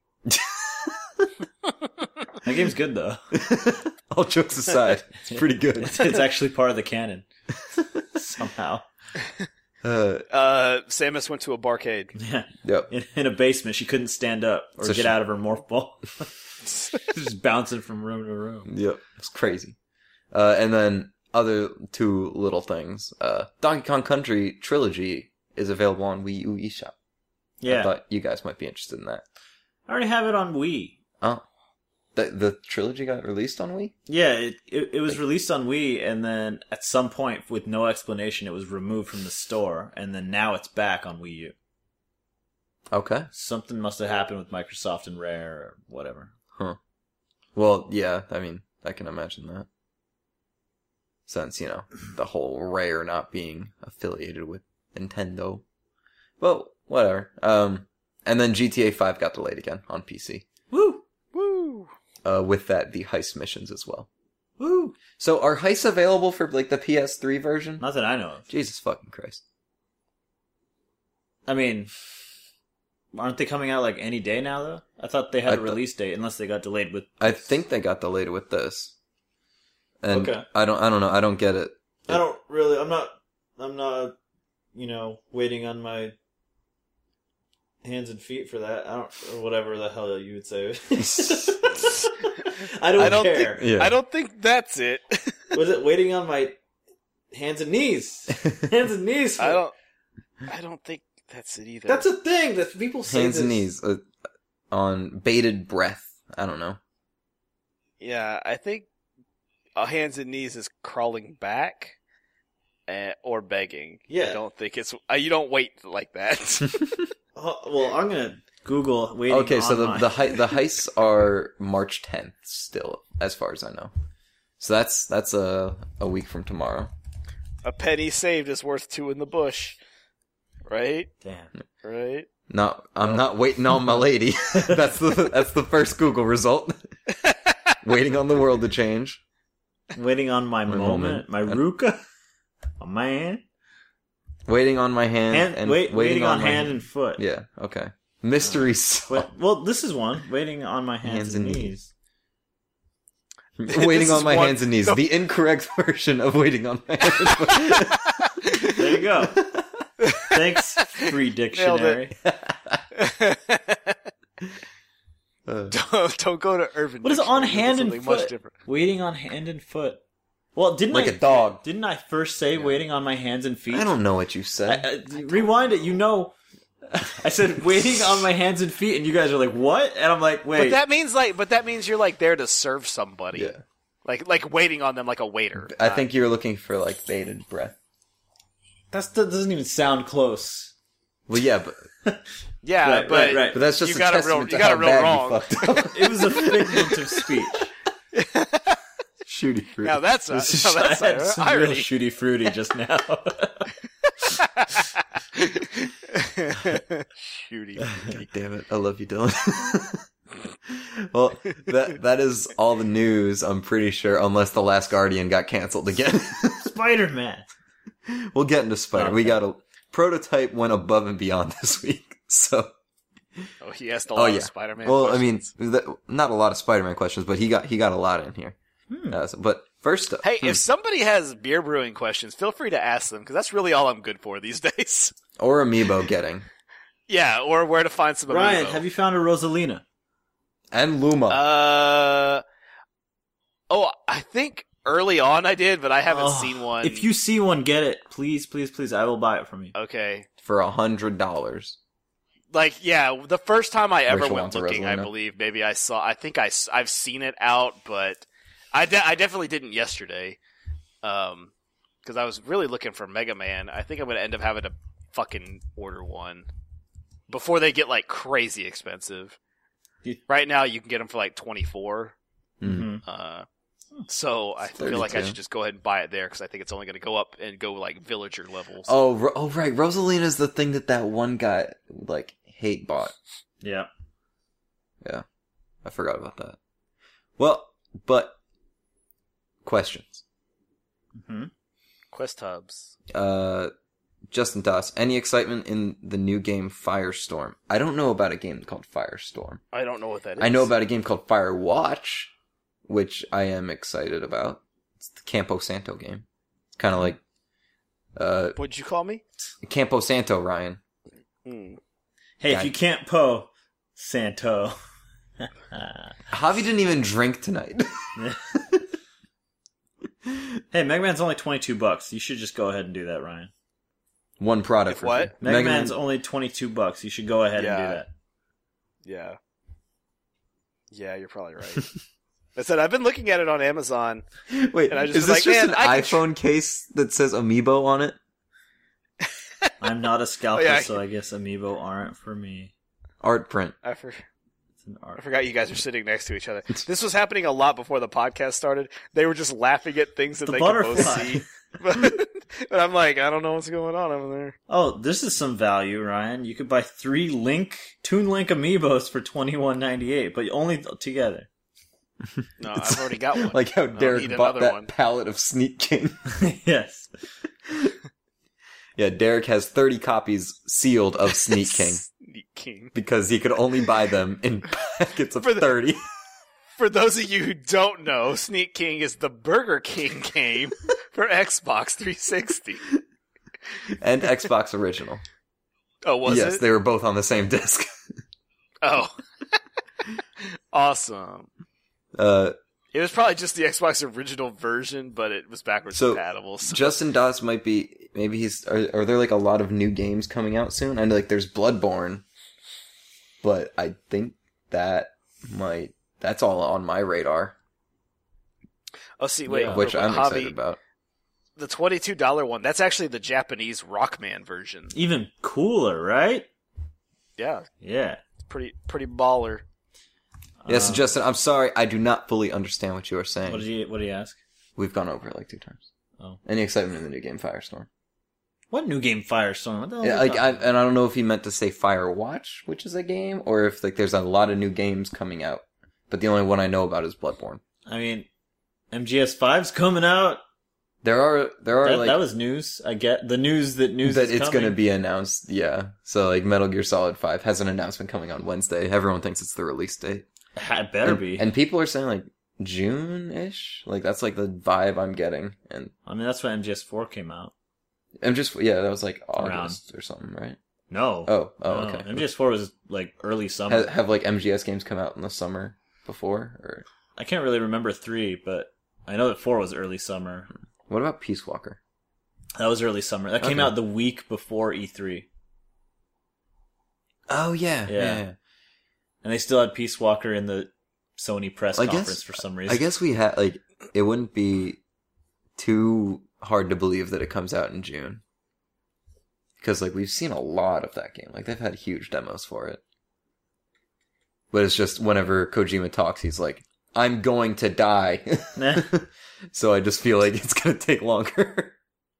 That game's good, though. All jokes aside, it's pretty good. It's actually part of the canon. Somehow. Samus went to a barcade. Yeah. Yep. In a basement, she couldn't stand up or So get she- out of her morph ball. Just bouncing from room to room. Yep. It's crazy. And then other two little things. Donkey Kong Country Trilogy is available on Wii U eShop. Yeah. I thought you guys might be interested in that. I already have it on Wii. Oh. The trilogy got released on Wii? Yeah, it was released on Wii, and then at some point, with no explanation, it was removed from the store, and then now it's back on Wii U. Okay. Something must have happened with Microsoft and Rare or whatever. Huh. Well, yeah, I mean, I can imagine that. Since, you know, the whole Rare not being affiliated with Nintendo. Well, whatever. And then GTA 5 got delayed again on PC. Woo! Woo! With that, the heist missions as well. Woo! So are heists available for, like, the PS3 version? Not that I know of. Jesus fucking Christ. I mean, aren't they coming out like any day now, though? I thought they had a release date, unless they got delayed with... I think they got delayed with this. And Okay. I don't know, I don't get it. I don't really... I'm not, you know, waiting on my hands and feet for that. I don't... Or whatever the hell you would say. I don't care. Yeah. I don't think that's it. Was it waiting on my hands and knees? Hands and knees. For... I don't think that's it either. That's a thing that people say. Hands and this. knees on bated breath. I don't know. Yeah, I think hands and knees is crawling back or begging. Yeah. I don't think it's... you don't wait like that. Well, I'm gonna Google waiting. Okay, so on the heists are March 10th still, as far as I know. So that's a week from tomorrow. A penny saved is worth two in the bush. Right? Damn. Right? I'm not waiting on my lady. that's the first Google result. Waiting on the world to change. Waiting on my moment. My Ruka. My man. Waiting on my hand and waiting on my hand and foot. Yeah, okay. Mystery song. Well, this is one. Waiting on my hands and knees. Waiting This on is my one- hands and knees. The incorrect version of waiting on my hands and foot. There you go. Thanks, free dictionary. Don't go to Urban. What is on Dictionary. hand It's and something much foot? different. Waiting on hand and foot. Well, Like a dog. Didn't I first say waiting on my hands and feet? I don't know what you said. Rewind it. You know, I said waiting on my hands and feet, and you guys are like, what? And I'm like, wait. But that means you're like there to serve somebody. Yeah. Like waiting on them like a waiter. I think you're looking for like bated breath. That doesn't even sound close. Well, yeah, but yeah, right. but that's just You a got it testament real- to you got how it real bad wrong. you fucked up. It was a figment of speech. Shooty fruit. now that's I had some real irony. shooty fruity just now. Shooty. God damn it! I love you, Dylan. Well, that is all the news. I'm pretty sure, unless The Last Guardian got canceled again. Spider-Man. We'll get into Spider. Okay. We got a prototype went above and beyond this week. So, Oh, he asked a lot yeah. of Spider-Man. well, questions. I mean, not a lot of Spider-Man questions, but he got a lot in here. But first up, hey, if somebody has beer brewing questions, feel free to ask them because that's really all I'm good for these days. or Amiibo getting Yeah, or where to find some Ryan, amiibo. have you found a Rosalina? and Luma. I think early on I did, but I haven't Oh, seen one. If you see one, get it. Please, please, please. I will buy it from you. Okay. For $100. Like, yeah, the first time I ever Rachel went wants a looking, I Rosalina. believe, maybe I've seen it out, but I definitely didn't yesterday. Because I was really looking for Mega Man. I think I'm going to end up having to fucking order one before they get, like, crazy expensive. You- Right now, you can get them for, like, $24. Mm-hmm. So I feel like I 32. should just go ahead and buy it there because I think it's only going to go up and go, like, villager levels. Oh, right. Rosalina's the thing that one guy, like, hate bought. Yeah. Yeah. I forgot about that. Well, but, questions. Mm-hmm. Quest hubs. Justin Doss, any excitement in the new game Firestorm? I don't know about a game called Firestorm. I don't know what that is. I know about a game called Firewatch, which I am excited about. It's the Campo Santo game. It's kind of like, What'd you call me? Campo Santo, Ryan. Hmm. Hey, Yeah. if you can't po, Santo. Javi didn't even drink tonight. Hey, Mega Man's only $22. You should just go ahead and do that, Ryan. One product If for what? free. Mega Man's only $22. You should go ahead and do Yeah. that. Yeah. Yeah, you're probably right. I said I've been looking at it on Amazon. Wait, And I just is was this like, just man, an I could iPhone case that says Amiibo on it? I'm not a scalper, Oh, yeah. so I guess Amiibo aren't for me. Art print. It's an I art. forgot you guys are sitting next to each other. This was happening a lot before the podcast started. They were just laughing at things that The they could both butterfly. see. But I'm like, I don't know what's going on over there. Oh, this is some value, Ryan. You could buy 3 Toon Link Amiibos for $21.98, but only together. No, I've already got one. Like how need Derek bought another that one. palette of Sneak King. Yes. Yeah, Derek has 30 copies sealed of Sneak King Sneak King. because he could only buy them in packets of For the- 30. For those of you who don't know, Sneak King is the Burger King game for Xbox 360. And Xbox Original. Oh, was yes, it? they were both on the same disc. Oh. Awesome. It was probably just the Xbox original version, but it was backwards So, compatible. So. Justin Doss might be, maybe he's, are there like a lot of new games coming out soon? I know like there's Bloodborne, but I think that's all on my radar, Oh, see, wait. Yeah. which I'm Hobby, excited about. The $22 one, that's actually the Japanese Rockman version. Even cooler, right? Yeah, Yeah. it's pretty baller. Yes, Justin, I'm sorry, I do not fully understand what you are saying. What did he ask? We've gone over it like 2 times. Oh. Any excitement in the new game Firestorm? What new game Firestorm? What the hell Yeah, are you like, talking and I don't know if he meant to say Firewatch, which is a game, or if like there's a lot of new games coming out. But the only one I know about is Bloodborne. I mean, MGS5's coming out. There are like That was news. I get the news that that is it's coming. going to be announced. Yeah, so like Metal Gear Solid 5 has an announcement coming on Wednesday. Everyone thinks it's the release date. It better be. And people are saying like June-ish. Like that's like the vibe I'm getting. And I mean, that's when MGS4 came out. I'm just that was like August or something, right? No. Oh, No. okay. MGS4 was like early summer. Have like MGS games come out in the summer before, or I can't really remember 3, but I know that 4 was early summer. what about Peace Walker? That was early summer. That came Okay. out the week before E3. Oh yeah, Yeah. yeah. And they still had Peace Walker in the Sony press conference for some reason. I guess we had like it wouldn't be too hard to believe that it comes out in June. Because like we've seen a lot of that game. Like they've had huge demos for it. But it's just whenever Kojima talks, he's like, I'm going to die. Nah. So I just feel like it's gonna take longer.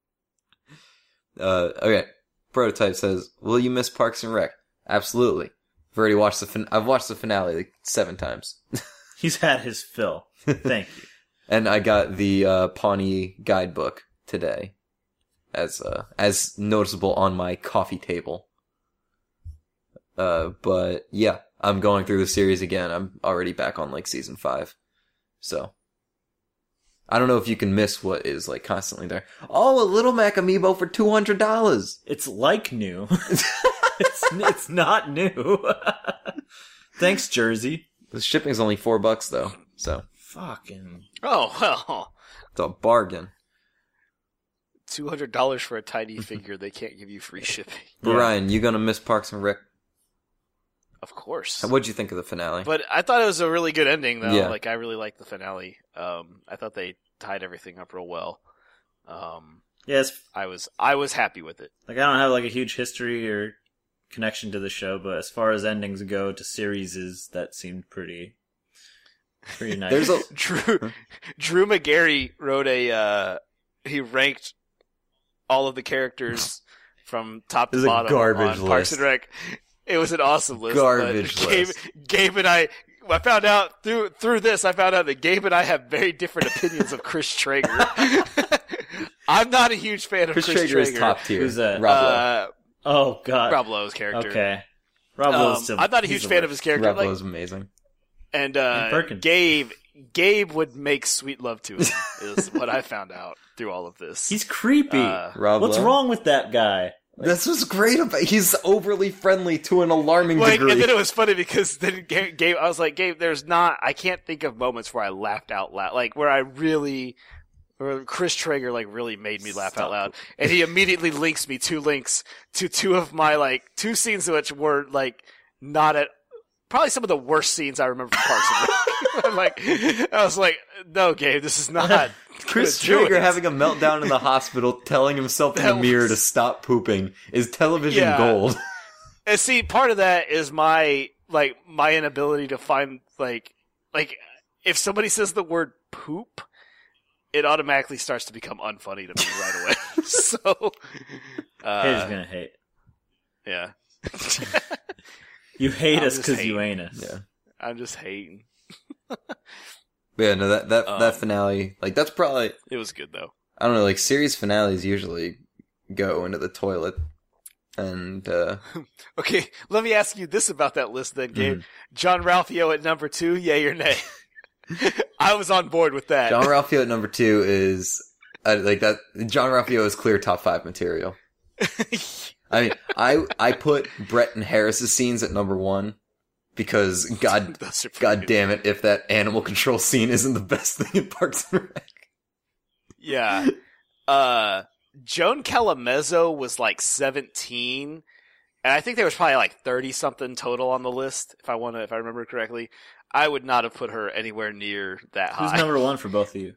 Okay. Prototype says, will you miss Parks and Rec? Absolutely. I've already watched I've watched the finale like 7 times. He's had his fill. Thank you. And I got the Pawnee guidebook today. As noticeable on my coffee table. But yeah, I'm going through the series again. I'm already back on like season 5. So I don't know if you can miss what is like constantly there. Oh, a Little Mac amiibo for $200. It's like new. it's not new. Thanks, Jersey. The shipping's only $4 though. So Fucking. Oh well, it's a bargain. $200 for a tiny figure. They can't give you free shipping. But Yeah. Ryan, you gonna miss Parks and Rec? Of course. What'd you think of the finale? But I thought it was a really good ending, though. Yeah. Like, I really liked the finale. I thought they tied everything up real well. Yes, I was happy with it. like I don't have like a huge history or connection to the show, but as far as endings go to series, that seemed pretty nice. There's a Drew McGarry wrote he ranked all of the characters from top This to is a bottom garbage on Parks list. and Rec. It was an awesome list. Garbage but list. Gabe and I found out through this. I found out that Gabe and I have very different opinions of Chris Traeger. I'm not a huge fan of Chris Chris Traeger is top tier. Who's that? Rob Lowe. Oh God. Rob Lowe's character. Okay. Rob Lowe's still. I'm not a he's huge the fan of worst. his character. Rob Like, Lowe's amazing. and Perkins. Gabe would make sweet love to him. Is what I found out through all of this. He's creepy. Rob What's Lowe? wrong with that guy? That's what's great about. He's overly friendly to an alarming Like, degree. and then it was funny because then Gabe, I was like, Gabe, I can't think of moments where I laughed out loud, like where Chris Traeger like really made me laugh out loud, and he immediately links me 2 links to 2 of my like 2 scenes which were like not at probably some of the worst scenes I remember from Parks and Rec. I was like, no, Gabe, this is not. Chris gonna do Traeger it. having a meltdown in the hospital, telling himself in the That mirror was- to stop pooping, is television Yeah. gold. And see, part of that is my inability to find like if somebody says the word poop, it automatically starts to become unfunny to me right away. So, Haters gonna hate. yeah, You hate I'm us just because you hating. ain't us. Yeah. I'm just hating. But yeah, no, that finale, like, that's probably, It was good though. I don't know, like, series finales usually go into the toilet. And, Okay, let me ask you this about that list then, Gabe. Mhm. John Ralphio at number 2, yay or nay? I was on board with that. John Ralphio at number 2 is, like, that, John Ralphio is clear top 5 material. I mean, I put Brett and Harris's scenes at number 1. Because God Those are pretty God good. damn it, if that animal control scene isn't the best thing in Parks and Rec. Yeah. Joan Calamezzo was like 17, and I think there was probably like 30 something total on the list. If I remember correctly, I would not have put her anywhere near that Who's high. number 1 for both of you?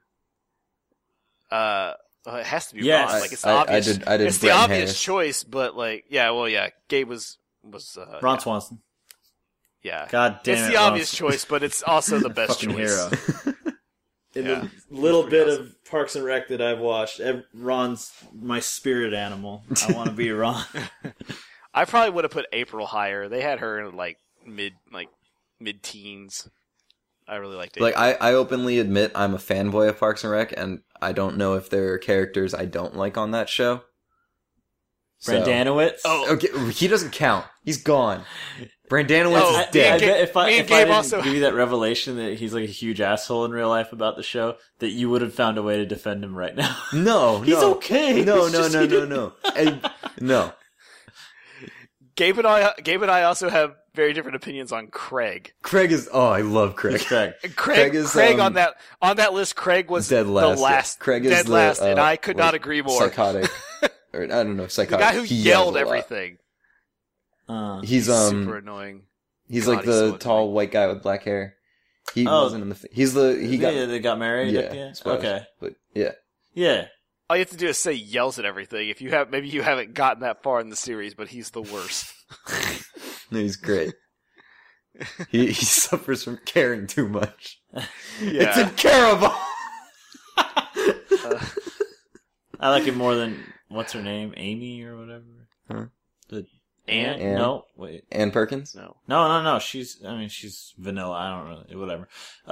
It has to be Yes. Ron. Like it's the I obvious. did it's Brett the and obvious Harris. choice, but like, yeah. Gabe was Ron Swanson. yeah. God damn It's it. the Ron obvious choice, but it's also the best Fucking choice. hero. In Yeah. the little Pretty bit awesome. of Parks and Rec that I've watched, Ron's my spirit animal. I want to be Ron. I probably would have put April higher. They had her in like mid-teens. I really liked April. Like, I openly admit I'm a fanboy of Parks and Rec, and I don't know if there are characters I don't like on that show. So- Brandanowitz. Oh, Okay, he doesn't count. He's gone. Brandanowitz Oh, is I dead. bet if I Me and if Gabe I didn't also- give you that revelation that he's like a huge asshole in real life about the show, that you would have found a way to defend him right now. No, He's no. okay. No, It's no, just no, he no, didn't- no. No. Gabe and I also have very different opinions on Craig. Craig is, oh, I love Craig. Who's Craig? And Craig Craig is, on that list. Craig was Dead last. the last. Yeah. Craig is dead the, last, and I could like, not agree more. Psychotic. Or, I don't know, The psychotic. guy who He yelled yells a lot. everything. He's super annoying. He's God, like he's the so tall annoying. white guy with black hair. He Oh. wasn't in the. He got. They got married. Yeah. spoilers. Okay. But yeah. Yeah. All you have to do is say yells at everything. If you have, maybe you haven't gotten that far in the series, but he's the worst. No, he's great. he suffers from caring too much. It's Yeah. incurable. I like it more than what's her name, Amy or whatever. Huh? The Anne? Anne. No, wait. Ann Perkins. No. No. She's vanilla. I don't really, whatever.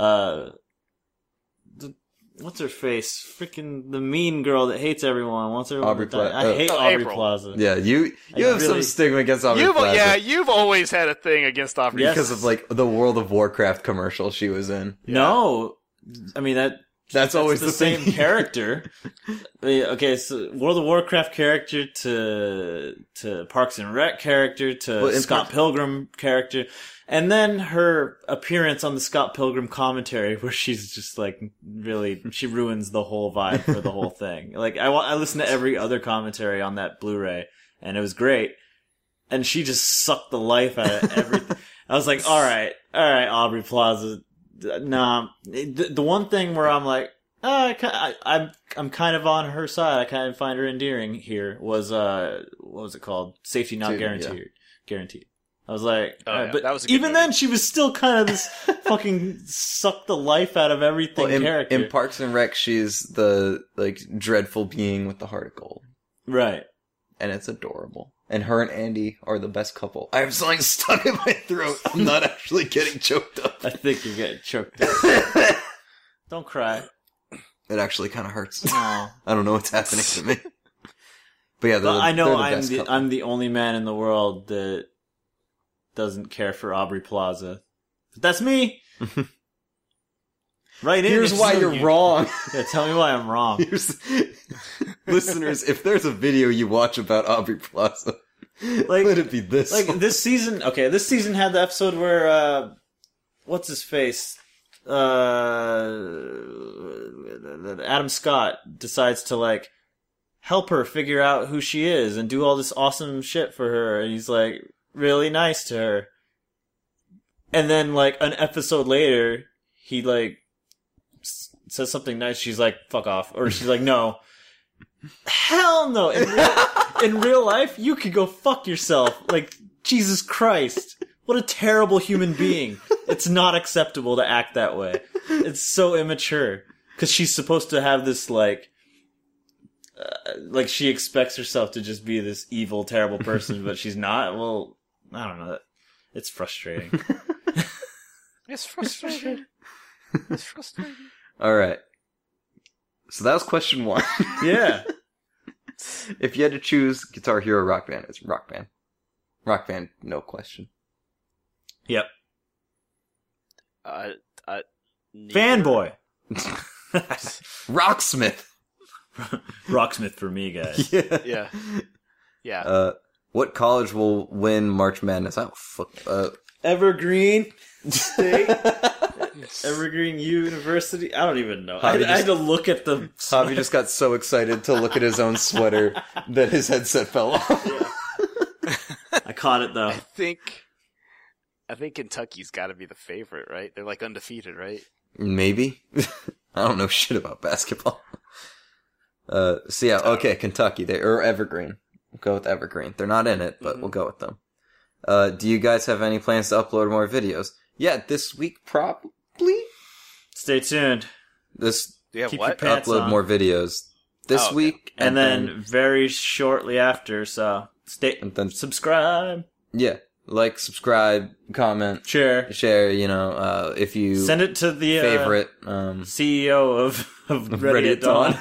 What's her face? Freaking the mean girl that hates everyone. Wants everyone Aubrey to die. Plaza. I hate Oh, Aubrey April. Plaza. Yeah, you I have some really- stigma against Aubrey Plaza You've always had a thing against Aubrey. Yes. because of like the World of Warcraft commercial she was in. No, I mean That's always the the same thing. character. Okay, so World of Warcraft character to Parks and Rec character to Well, in Scott Pilgrim character, and then her appearance on the Scott Pilgrim commentary where she's just like really she ruins the whole vibe for the whole thing. Like I listened to every other commentary on that Blu-ray and it was great, and she just sucked the life out of everything. I was like, all right, Aubrey Plaza. Nah, the one thing where I'm like, I'm kind of on her side. I kind of find her endearing here. Was what was it called? Safety not guaranteed. Guaranteed. I was like, Oh, yeah, but that was a good even movie. then, she was still kind of this fucking suck the life out of everything Well, character. in Parks and Rec, she's the like dreadful being with the heart of gold, Right. and it's adorable. And her and Andy are the best couple. I have something stuck in my throat. I'm not actually getting choked up. I think you're getting choked up. Don't cry. It actually kind of hurts. No. I don't know what's happening to me. But yeah, But I know they're the best couple. I'm the only man in the world that doesn't care for Aubrey Plaza. But that's me. Right in. Here's if why so you're you- wrong. Yeah, tell me why I'm wrong. Listeners, if there's a video you watch about Aubrey Plaza, Like- let it be this. Like one. this season, okay, this season had the episode where what's his face? Adam Scott decides to like help her figure out who she is and do all this awesome shit for her, and he's like really nice to her. And then like an episode later, he like says something nice. She's like, "Fuck off," or she's like, "No." Hell no! In real life, you could go fuck yourself. Like, Jesus Christ. What a terrible human being. It's not acceptable to act that way. It's so immature. Because she's supposed to have this, like she expects herself to just be this evil, terrible person, but she's not. Well, I don't know. It's frustrating. It's frustrating. It's frustrating. All right. So that was question 1. Yeah. If you had to choose Guitar Hero Rock Band, it's Rock Band. Rock Band, no question. Yep. Neither. Fanboy. Rocksmith. Rocksmith for me, guys. Yeah. Yeah. Yeah. What college will win March Madness? Oh, fuck. Evergreen State. Evergreen University. I don't even know. I Javi had to look at the. Javi just got so excited to look at his own sweater that his headset fell off. I caught it though. I think Kentucky's got to be the favorite, right? They're like undefeated, right? Maybe. I don't know shit about basketball. So yeah, okay, Kentucky. Or Evergreen. We'll go with Evergreen. They're not in it, but we'll go with them. Do you guys have any plans to upload more videos? Yeah, this week probably. Stay tuned. This Yeah, Keep what? your pants upload on. more videos this Oh, okay. week, And then very shortly after, so And then- subscribe, yeah, like, subscribe, comment, share, share. If you send it to the favorite, CEO of Ready at Dawn.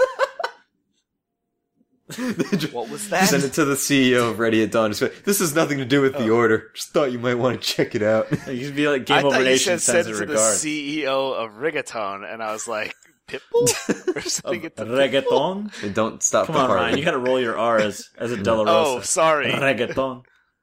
What was that? Send it to the CEO of Ready at Dawn. Just say, this has nothing to do with the order. Just thought you might want to check it out. You could be like I Game thought Over you Nation said sends send a it to regard. the CEO of Rigaton, and I was like, Pitbull? Or something. Of reggaeton? And don't stop Come the on, party. Ryan. You gotta roll your R as a Della Rosa. Oh, sorry. Reggaeton.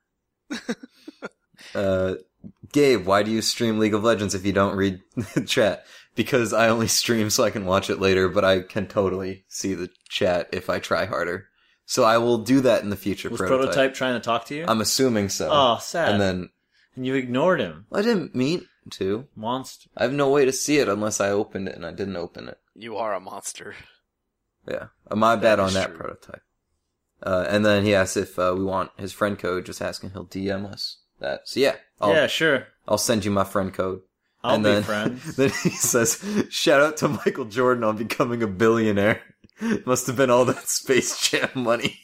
Gabe, why do you stream League of Legends if you don't read the chat? Because I only stream so I can watch it later, but I can totally see the chat if I try harder. So I will do that in the future. Was Prototype trying to talk to you? I'm assuming so. Oh, sad. And then And you ignored him. I didn't mean to. Monster. I have no way to see it unless I opened it, and I didn't open it. You are a monster. Yeah, my bad on is that true. Prototype. And then he asks if we want his friend code, just asking he'll DM us that. So yeah, Yeah, sure. I'll send you my friend code. I'll and be then, friends. Then he says, shout out to Michael Jordan on becoming a billionaire. Must have been all that Space Jam money.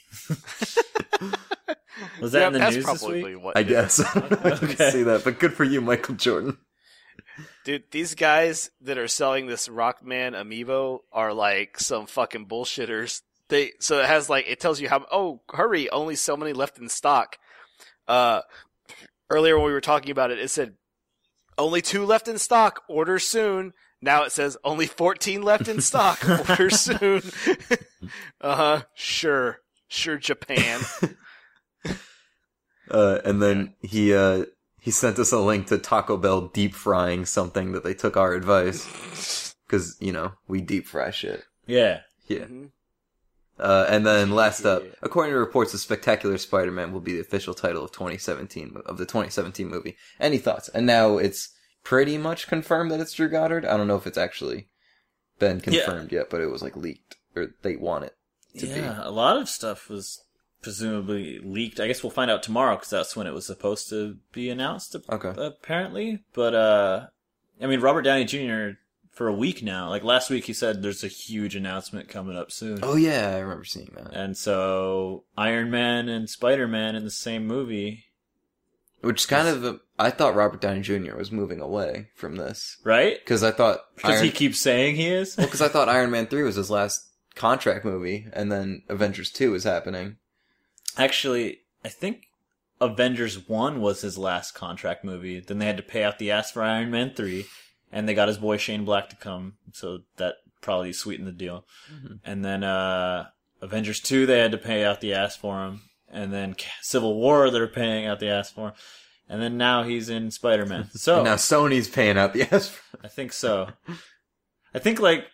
Was that in the that's news this probably week? what I did it. guess. I don't know if you Okay. can see that, but good for you, Michael Jordan. Dude, these guys that are selling this Rockman amiibo are like some fucking bullshitters. So it has like, it tells you how, oh, hurry, only so many left in stock. Earlier when we were talking about it, it said, only 2 left in stock, order soon. Now it says, only 14 left in stock, order soon. Sure, Japan. And then he sent us a link to Taco Bell deep frying something that they took our advice. Cause, we deep fry shit. Yeah. Yeah. Mhm. And then last up, according to reports, The Spectacular Spider-Man will be the official title of the 2017 movie. Any thoughts? And now it's pretty much confirmed that it's Drew Goddard. I don't know if it's actually been confirmed yet, but it was like leaked, or they want it to be. Yeah, a lot of stuff was presumably leaked. I guess we'll find out tomorrow because that's when it was supposed to be announced. Okay. Apparently, but I mean, Robert Downey Jr. for a week now. Like last week, he said there's a huge announcement coming up soon. Oh yeah, I remember seeing that. And so Iron Man and Spider-Man in the same movie, Which is kind of, I thought Robert Downey Jr. was moving away from this. right? Because I thought, Because he keeps saying he is. well, because I thought Iron Man 3 was his last contract movie, and then Avengers 2 is happening. Actually, I think Avengers 1 was his last contract movie. Then they had to pay out the ass for Iron Man 3, and they got his boy Shane Black to come, so that probably sweetened the deal. Mm-hmm. And then Avengers 2, they had to pay out the ass for him. And then Civil War, they're paying out the ass for him. And then now he's in Spider-Man. So And now Sony's paying out the ass for I think so. I think, like,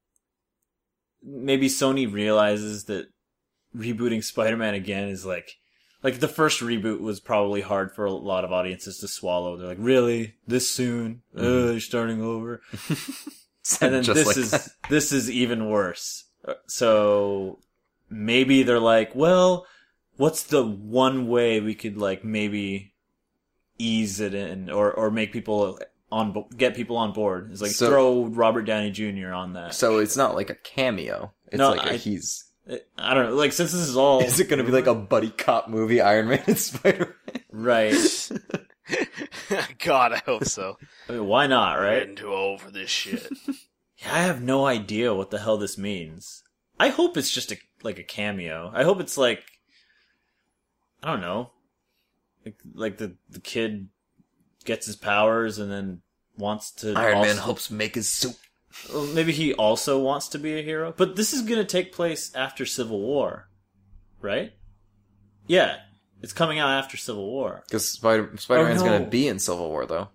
maybe Sony realizes that rebooting Spider-Man again is like the first reboot was probably hard for a lot of audiences to swallow. They're like, really? This soon? You're starting over? And then Just this is even worse. So maybe they're like, well, what's the one way we could like maybe ease it in or make people get people on board? Is like throw Robert Downey Jr. on that. So it's not like a cameo. It's No, like he's... I don't know. Like, since this is all... Is it going to be like a buddy cop movie, Iron Man and Spider-Man? Right. God, I hope so. I mean, why not, right? Getting too old for this shit. Yeah, I have no idea what the hell this means. I hope it's just a cameo. I hope it's like... I don't know. Like the kid gets his powers and then wants to... Iron Man helps make his suit. Well, maybe he also wants to be a hero. But this is going to take place after Civil War, right? Yeah. It's coming out after Civil War. Because Spider-Man's Oh, no. going to be in Civil War, though.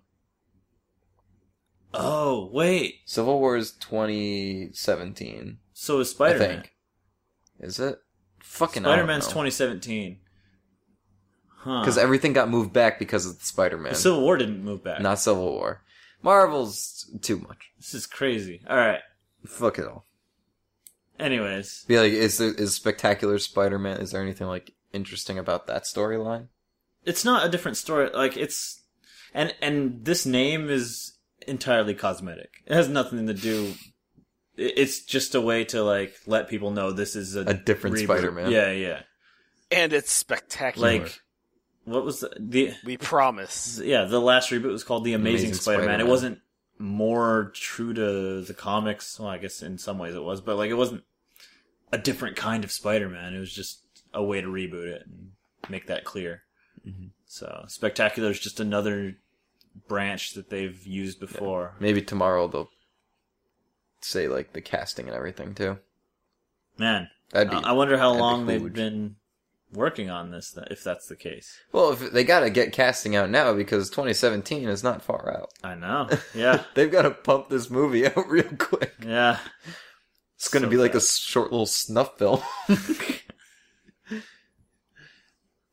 Oh, wait. Civil War is 2017. So is I Spider-Man. think. Is it? Fucking Spider-Man's I don't know. 2017. Huh. Because everything got moved back because of the Spider-Man. Civil War didn't move back. Not Civil War. Marvel's too much. This is crazy. Alright. Fuck it all. Anyways. Be like, is Spectacular Spider-Man, is there anything like interesting about that storyline? It's not a different story. Like, it's... And this name is entirely cosmetic. It has nothing to do... It's just a way to, like, let people know this is a different reboot. Spider-Man. Yeah, yeah. And it's spectacular. Like, what was the we promise. yeah, the last reboot was called The Amazing, Amazing Spider-Man. Spider-Man. It wasn't more true to the comics. Well, I guess in some ways it was, but like it wasn't a different kind of Spider-Man. It was just a way to reboot it and make that clear. Mm-hmm. So, Spectacular is just another branch that they've used before. Maybe tomorrow they'll say like the casting and everything too. Man, That'd be I wonder how epic long they've footage. been working on this, if that's the case. Well, if they gotta get casting out now because 2017 is not far out. I know. Yeah. They've got to pump this movie out real quick. Yeah. It's gonna So be like a fast. short little snuff film.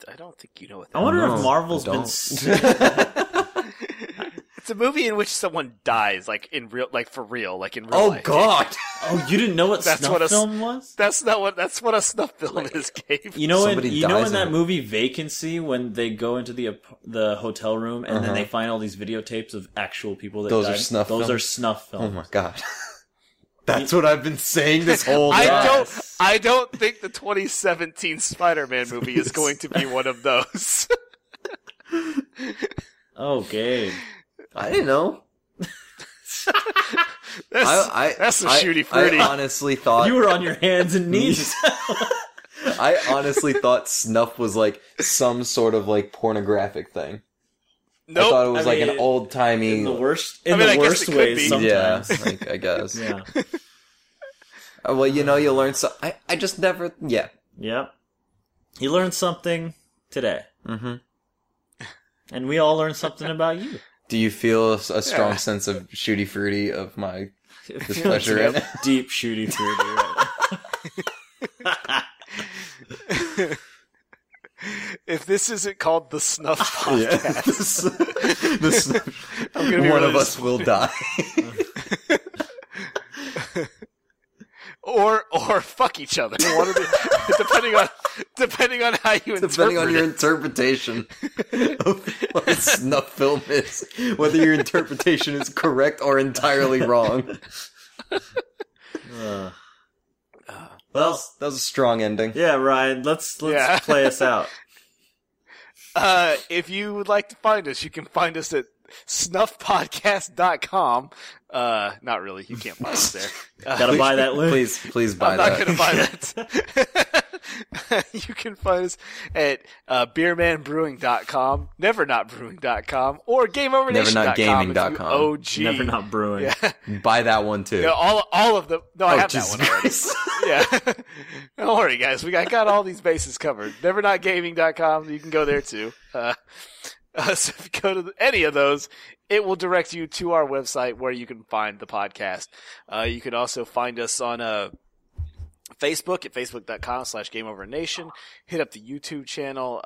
I don't think you know what that I wonder No, if Marvel's I been. don't. It's a movie in which someone dies, like in real, like for real, like in real Oh life. God! Oh, you didn't know what That's snuff what a s- film was? That's what a snuff film is, Gabe. You know, Somebody in dies in that it. movie Vacancy when they go into the hotel room and then they find all these videotapes of actual people that Those are died? snuff Those films? are snuff Oh films. my God! That's what I've been saying this whole time. I don't think the 2017 Spider-Man movie is going to be one of those. Oh, Gabe. I didn't know. That's some shooty fruity. I honestly thought You were on your hands and knees. I honestly thought snuff was like some sort of like pornographic thing. Nope. I thought it was I like mean, an old timey. in the worst, I guess worst it could ways be. Yeah, sometimes. like, I guess. Yeah. Well, you know, you learn so. I just never. Yeah. Yep. You learned something today. Mm-hmm. And we all learned something about you. Do you feel a strong Yeah. sense of shooty fruity of my It displeasure? feels Right? deep shooty fruity right now. If this isn't called the Snuff Podcast, I'm gonna be one really of us will die. or fuck each other. One of the, depending on how you interpret Depending on your it. interpretation of what a snuff film is, whether your interpretation is correct or entirely wrong. Well, that was a strong ending. Yeah, Ryan, let's Yeah. play us out. If you would like to find us, you can find us at snuffpodcast.com. Not really. You can't find us there. Gotta buy that link. Please buy I'm that. not going to buy that. You can find us at beermanbrewing.com, nevernotbrewing.com, or gameovernation.com. Nevernotgaming.com. OG. Never not brewing. Yeah. Buy that one too. Yeah, all of them. No, I have Jesus that one already. Christ. Yeah. Don't worry, guys. I got all these bases covered. Nevernotgaming.com. You can go there too. So if you go to any of those, it will direct you to our website where you can find the podcast. You can also find us on Facebook at facebook.com/GameOverNation. Hit up the YouTube channel,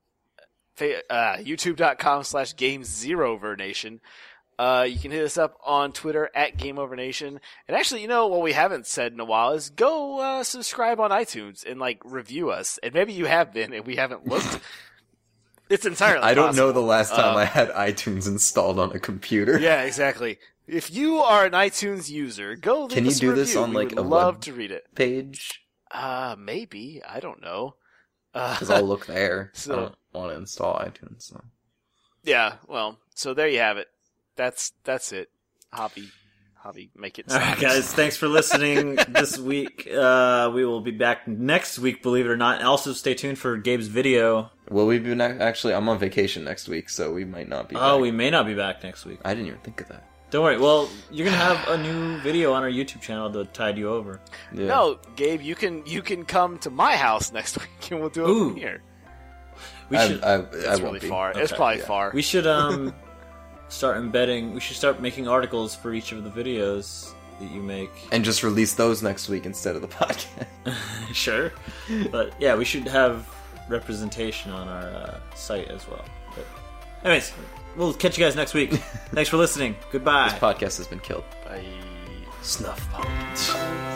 youtube.com/GameZeroVerNation. You can hit us up on Twitter at GameOverNation. And actually, you know, what we haven't said in a while is go subscribe on iTunes and like review us. And maybe you have been and we haven't looked. It's entirely I don't possible. know the last time I had iTunes installed on a computer. Yeah, exactly. If you are an iTunes user, go leave Can you us a do this review. on, We like, would a love web- to read it. Page, Maybe. I don't know. because I'll look there. So- I don't want to install iTunes. So. Yeah, well, so there you have it. That's it. Hobby, make it. All right, guys. Thanks for listening this week. We will be back next week, believe it or not. And also, stay tuned for Gabe's video. Will we be actually? I'm on vacation next week, so we might not be. Oh, back. we may not be back next week. I didn't even think of that. Don't worry. Well, you're gonna have a new video on our YouTube channel to tide you over. Yeah. No, Gabe, you can come to my house next week and we'll do it Ooh. from here. We should. I It's won't really be. far. It's Okay, probably yeah. far. We should start embedding. We should start making articles for each of the videos that you make. And just release those next week instead of the podcast. Sure, but yeah, we should have representation on our site as well. But anyways, we'll catch you guys next week. Thanks for listening. Goodbye. This podcast has been killed. Bye. Snuff.